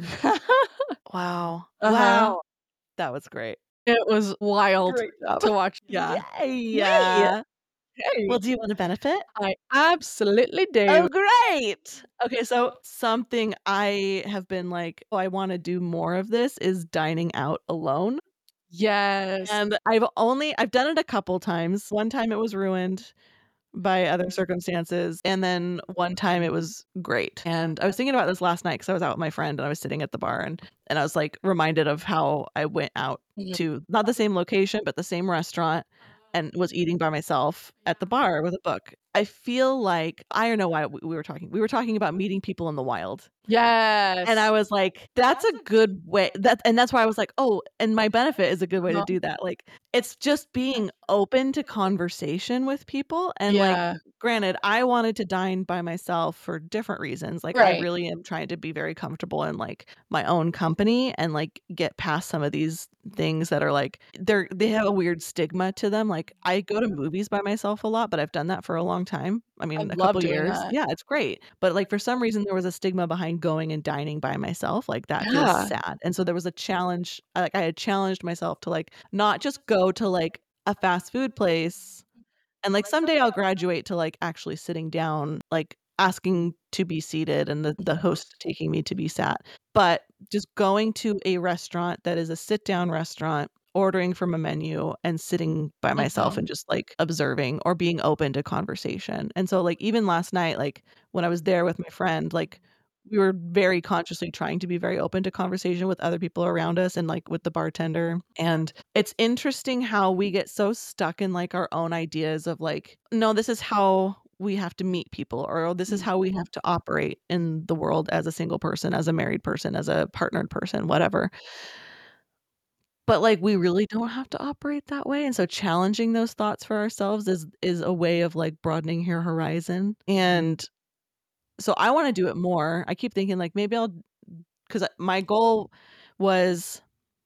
Wow. Uh-huh. Wow. That was great. It was wild Great job. to watch. Yeah. Yeah. Hey. Well, do you want to benefit? I absolutely do. Oh, great. Okay, so something I have been like, oh, I want to do more of this is dining out alone. Yes. And I've done it a couple times. One time it was ruined by other circumstances, and then one time it was great. And I was thinking about this last night because I was out with my friend and I was sitting at the bar and I was like reminded of how I went out to not the same location but the same restaurant and was eating by myself at the bar with a book. I feel like I don't know why we were talking. We were talking about meeting people in the wild. Yes. And I was like, that's a good way. That's why I was like, oh, and my benefit is a good way to do that. Like, it's just being open to conversation with people. And like, granted, I wanted to dine by myself for different reasons. Like, I really am trying to be very comfortable in like my own company and like get past some of these things that are like they have a weird stigma to them. Like, I go to movies by myself a lot, but I've done that for a long time. I mean, a couple years. That. Yeah, it's great. But like for some reason there was a stigma behind going and dining by myself. Like that feels sad. And so there was a challenge. Like I had challenged myself to like not just go to like a fast food place and like someday I'll graduate to like actually sitting down, like asking to be seated and the host taking me to be sat. But just going to a restaurant that is a sit down restaurant, ordering from a menu and sitting by myself and just like observing or being open to conversation. And so like even last night, like when I was there with my friend, like we were very consciously trying to be very open to conversation with other people around us and like with the bartender. And it's interesting how we get so stuck in like our own ideas of like, no, this is how we have to meet people, or this is how we have to operate in the world as a single person, as a married person, as a partnered person, whatever. But like we really don't have to operate that way. And so challenging those thoughts for ourselves is a way of like broadening your horizon. And so I want to do it more. I keep thinking like maybe because my goal was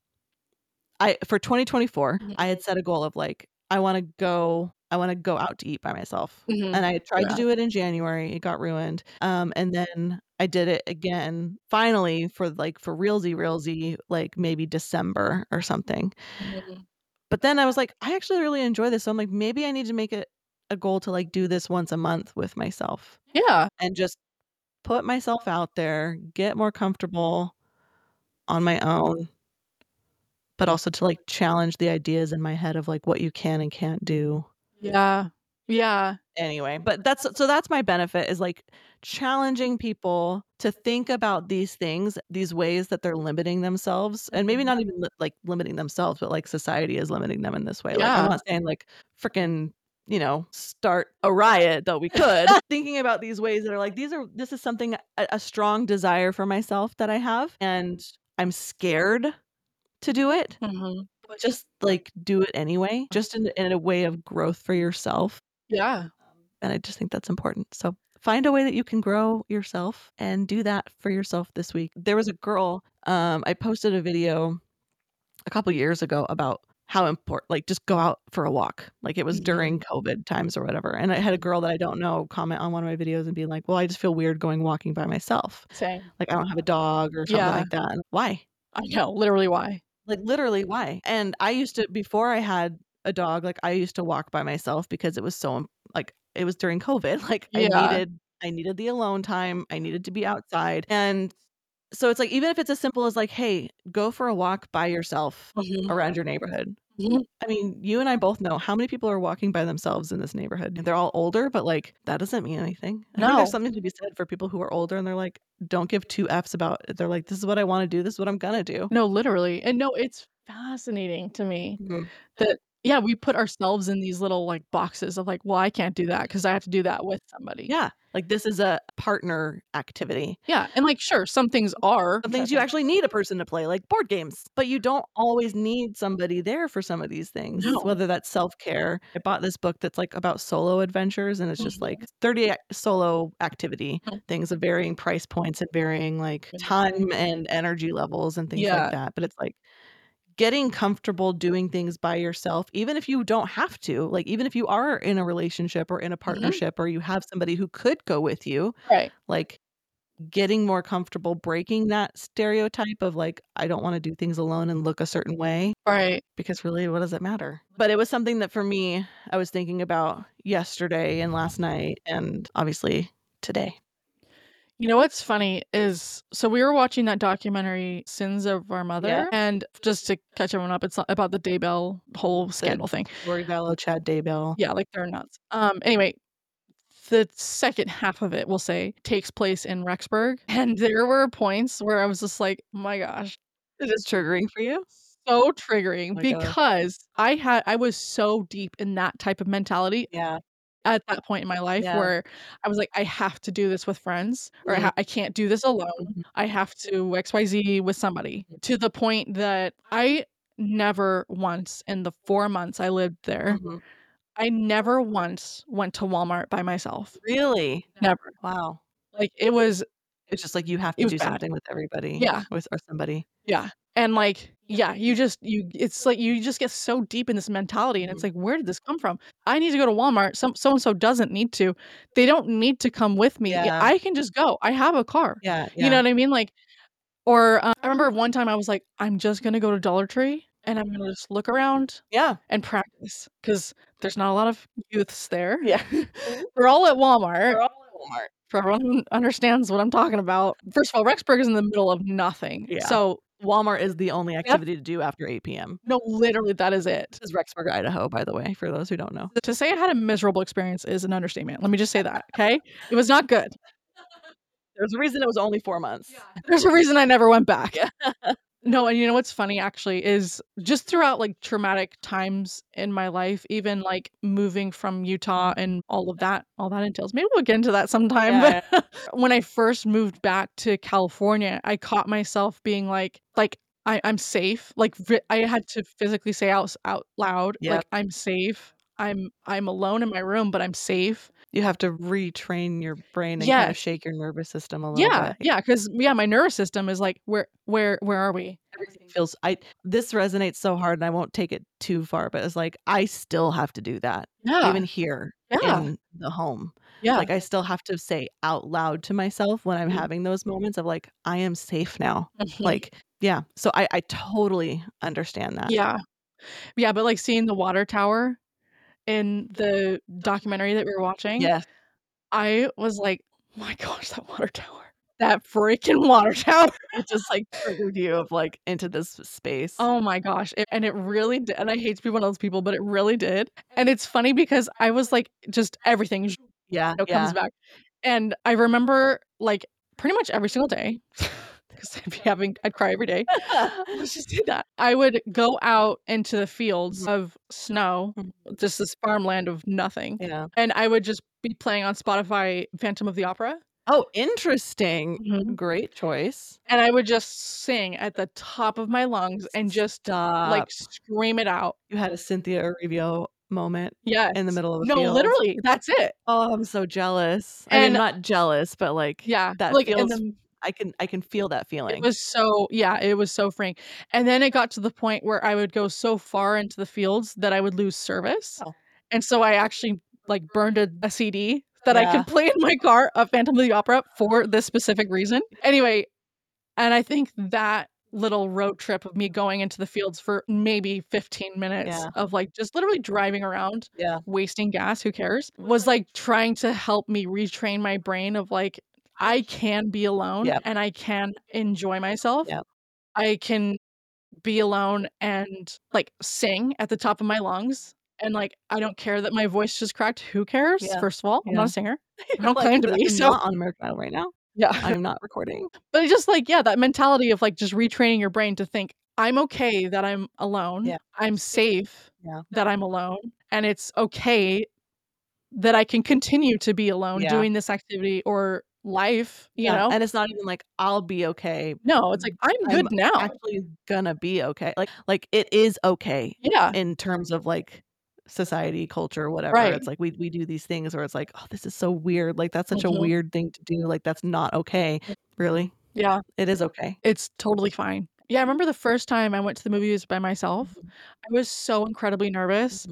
for 2024, I had set a goal of like I want to go out to eat by myself. And I tried to do it in January. It got ruined. And then I did it again finally for realsy, like maybe December or something. But then I was like, I actually really enjoy this. So I'm like, maybe I need to make it a goal to like do this once a month with myself. Yeah. And just put myself out there, get more comfortable on my own, but also to like challenge the ideas in my head of like what you can and can't do. Yeah. Yeah. Anyway, but that's my benefit is like challenging people to think about these things, these ways that they're limiting themselves, and maybe not even like limiting themselves, but like society is limiting them in this way. Like I'm not saying like freaking, start a riot, though we could. Thinking about these ways that are like this is something a strong desire for myself that I have, and I'm scared to do it. but just like do it anyway, just in a way of growth for yourself. Yeah. And I just think that's important. So find a way that you can grow yourself and do that for yourself this week. There was a girl, I posted a video a couple years ago about how important, like, just go out for a walk. Like, it was during COVID times or whatever. And I had a girl that I don't know comment on one of my videos and be like, well, I just feel weird going walking by myself. Same. Like, I don't have a dog or something like that. And why? I know, literally why? Like, literally why? And I used to, before I had a dog, like, I used to walk by myself because it was so, like, it was during COVID. Like, I needed the alone time. I needed to be outside. And so it's like, even if it's as simple as like, hey, go for a walk by yourself around your neighborhood. I mean, you and I both know how many people are walking by themselves in this neighborhood. They're all older, but like, that doesn't mean anything. I think there's something to be said for people who are older and they're like, don't give two F's about it. They're like, this is what I want to do. This is what I'm going to do. No, literally. And no, it's fascinating to me that, yeah, we put ourselves in these little like boxes of like, well, I can't do that because I have to do that with somebody. Yeah. Like, this is a partner activity. Yeah. And like, sure, some things are. Some things you actually need a person to play, like board games, but you don't always need somebody there for some of these things, whether that's self-care. I bought this book that's like about solo adventures, and it's just like 30 solo activity things of varying price points and varying like time and energy levels and things like that. But it's like, getting comfortable doing things by yourself, even if you don't have to, like, even if you are in a relationship or in a partnership or you have somebody who could go with you, right? Like, getting more comfortable breaking that stereotype of like, I don't want to do things alone and look a certain way. Right. Because really, what does it matter? But it was something that for me, I was thinking about yesterday and last night and obviously today. You know what's funny is, so we were watching that documentary, Sins of Our Mother, and just to catch everyone up, it's about the Daybell whole scandal thing. Lori Vallow, Chad Daybell. Yeah, like they're nuts. Anyway, the second half of it, we'll say, takes place in Rexburg, and there were points where I was just like, oh my gosh. Is this triggering for you? So triggering, because I was so deep in that type of mentality. Yeah. At that point in my life where I was like, I have to do this with friends, or I can't do this alone. I have to XYZ with somebody, to the point that I never once in the 4 months I lived there, I never once went to Walmart by myself. Really? Never. Wow. Like, it's just like you have to do something with everybody. Yeah. Or somebody. Yeah. And like, yeah, it's like you just get so deep in this mentality, and it's like, where did this come from? I need to go to Walmart. So-and-so doesn't need to. They don't need to come with me. Yeah. I can just go. I have a car. Yeah. You know what I mean? Like, or I remember one time I was like, I'm just going to go to Dollar Tree and I'm going to just look around and practice, because there's not a lot of youths there. Yeah. We're all at Walmart. We're all at Walmart. For everyone who understands what I'm talking about. First of all, Rexburg is in the middle of nothing. Yeah. So Walmart is the only activity to do after 8 p.m. No, literally, that is it. This is Rexburg, Idaho, by the way, for those who don't know. To say I had a miserable experience is an understatement. Let me just say that, okay? It was not good. There's a reason it was only 4 months. There's a reason I never went back. No, and you know what's funny, actually, is just throughout like traumatic times in my life, even like moving from Utah and all that entails. Maybe we'll get into that sometime. Yeah. But when I first moved back to California, I caught myself being like I'm safe. Like, I had to physically say out loud, like, I'm safe. I'm alone in my room, but I'm safe. You have to retrain your brain and kind of shake your nervous system a little bit. Yeah, because my nervous system is like, where are we? Everything feels. This resonates so hard, and I won't take it too far, but it's like I still have to do that, even here in the home. Yeah, like I still have to say out loud to myself when I'm having those moments of like, I am safe now. Like, yeah. So I totally understand that. Yeah, but like seeing the water tower in the documentary that we were watching, I was like, oh my gosh, that water tower. That freaking water tower. It just like triggered you of like into this space. Oh my gosh. And it really did. And I hate to be one of those people, but it really did. And it's funny because I was like, just everything comes back. And I remember like pretty much every single day, because I'd cry every day. Let's just do that. I would go out into the fields of snow, just this farmland of nothing. Yeah. And I would just be playing on Spotify Phantom of the Opera. Oh, interesting. Mhm. Great choice. And I would just sing at the top of my lungs and just like scream it out. You had a Cynthia Erivo moment in the middle of the No, field. literally, that's it. Oh, I'm so jealous. I mean, And not jealous, but like that like, feels. I can feel that feeling. It was so freeing. And then it got to the point where I would go so far into the fields that I would lose service. Oh. And so I actually like burned a CD that I could play in my car of Phantom of the Opera for this specific reason. Anyway, and I think that little road trip of me going into the fields for maybe 15 minutes of like just literally driving around, wasting gas, who cares, was like trying to help me retrain my brain of like, I can be alone and I can enjoy myself. I can be alone and like sing at the top of my lungs. And like, I don't care that my voice just cracked. Who cares? First of all, I'm not a singer. I don't claim to be. I'm not on American Idol right now. Yeah. I'm not recording. But it's just like, that mentality of like just retraining your brain to think, I'm okay that I'm alone. Yeah. I'm safe that I'm alone. And it's okay that I can continue to be alone doing this activity or life, you know? And it's not even like, I'll be okay. No, it's like, I'm good now. Actually gonna be okay. Like it is okay. Yeah. In terms of like society, culture, whatever. Right. It's like we do these things where it's like, oh, this is so weird. Like that's such a weird thing to do. Like that's not okay. Really? Yeah. It is okay. It's totally fine. Yeah, I remember the first time I went to the movies by myself. I was so incredibly nervous.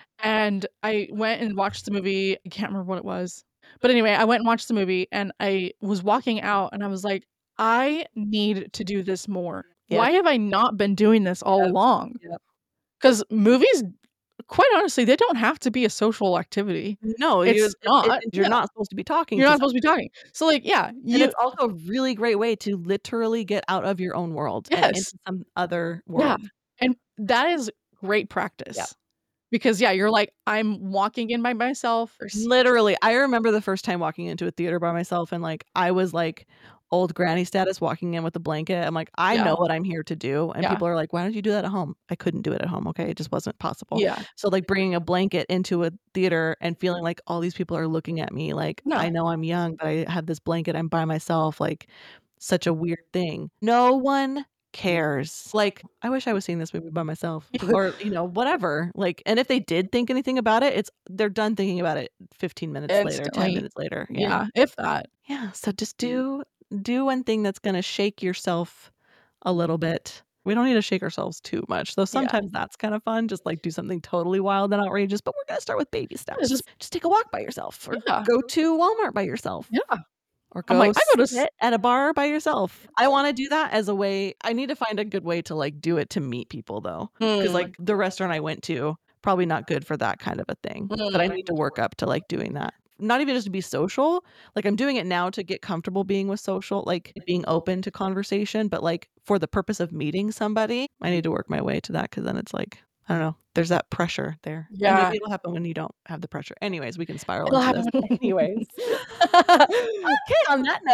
And I went and watched the movie. I can't remember what it was. But anyway, I went and watched the movie and I was walking out and I was like, I need to do this more. Yep. Why have I not been doing this all along? Because movies, quite honestly, they don't have to be a social activity. No, it's not. You're not supposed to be talking. You're not supposed to be talking. So like, and it's also a really great way to literally get out of your own world and into some other world. Yeah. And that is great practice. Yeah. Because you're like, I'm walking in by myself. Literally, I remember the first time walking into a theater by myself and like I was like old granny status walking in with a blanket. I'm like, I know what I'm here to do. And people are like, why don't you do that at home? I couldn't do it at home. Okay. It just wasn't possible. Yeah. So like bringing a blanket into a theater and feeling like all these people are looking at me. Like, I know I'm young, but I have this blanket. I'm by myself. Like such a weird thing. No one cares. Like, I wish I was seeing this movie by myself or, whatever. Like, and if they did think anything about it, they're done thinking about it 15 minutes later, 10 minutes later. Yeah. If that. Yeah. So just do one thing that's going to shake yourself a little bit. We don't need to shake ourselves too much, though sometimes that's kind of fun. Just like do something totally wild and outrageous, but we're going to start with baby steps. Just take a walk by yourself or go to Walmart by yourself. Yeah. Or go sit at a bar by yourself. I want to do that as a way. I need to find a good way to like do it to meet people though. Because like the restaurant I went to, probably not good for that kind of a thing. But I need to work up to like doing that. Not even just to be social. Like I'm doing it now to get comfortable being with social, like being open to conversation. But like for the purpose of meeting somebody, I need to work my way to that because then it's like, I don't know. There's that pressure there. Yeah. And maybe it'll happen when you don't have the pressure. Anyways, we can spiral into this. Anyways. Okay, on that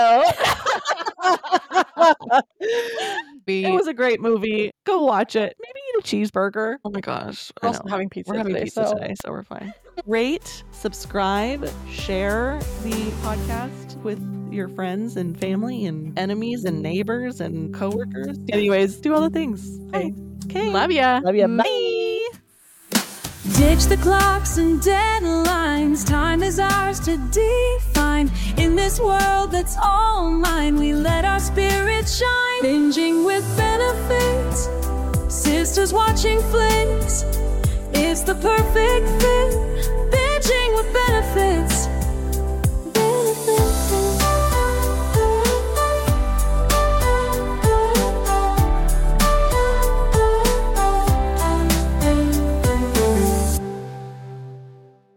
note. It was a great movie. Go watch it. Maybe eat a cheeseburger. Oh my gosh. We're also having pizza We're having today, pizza today, so we're fine. Rate, subscribe, share the podcast with your friends and family and enemies and neighbors and coworkers. Anyways, do all the things. Okay. Love ya. Love ya. Bye. Ditch the clocks and deadlines. Time is ours to define. In this world that's all mine, we let our spirit shine. Binging with benefits. Sisters watching flicks. It's the perfect fit.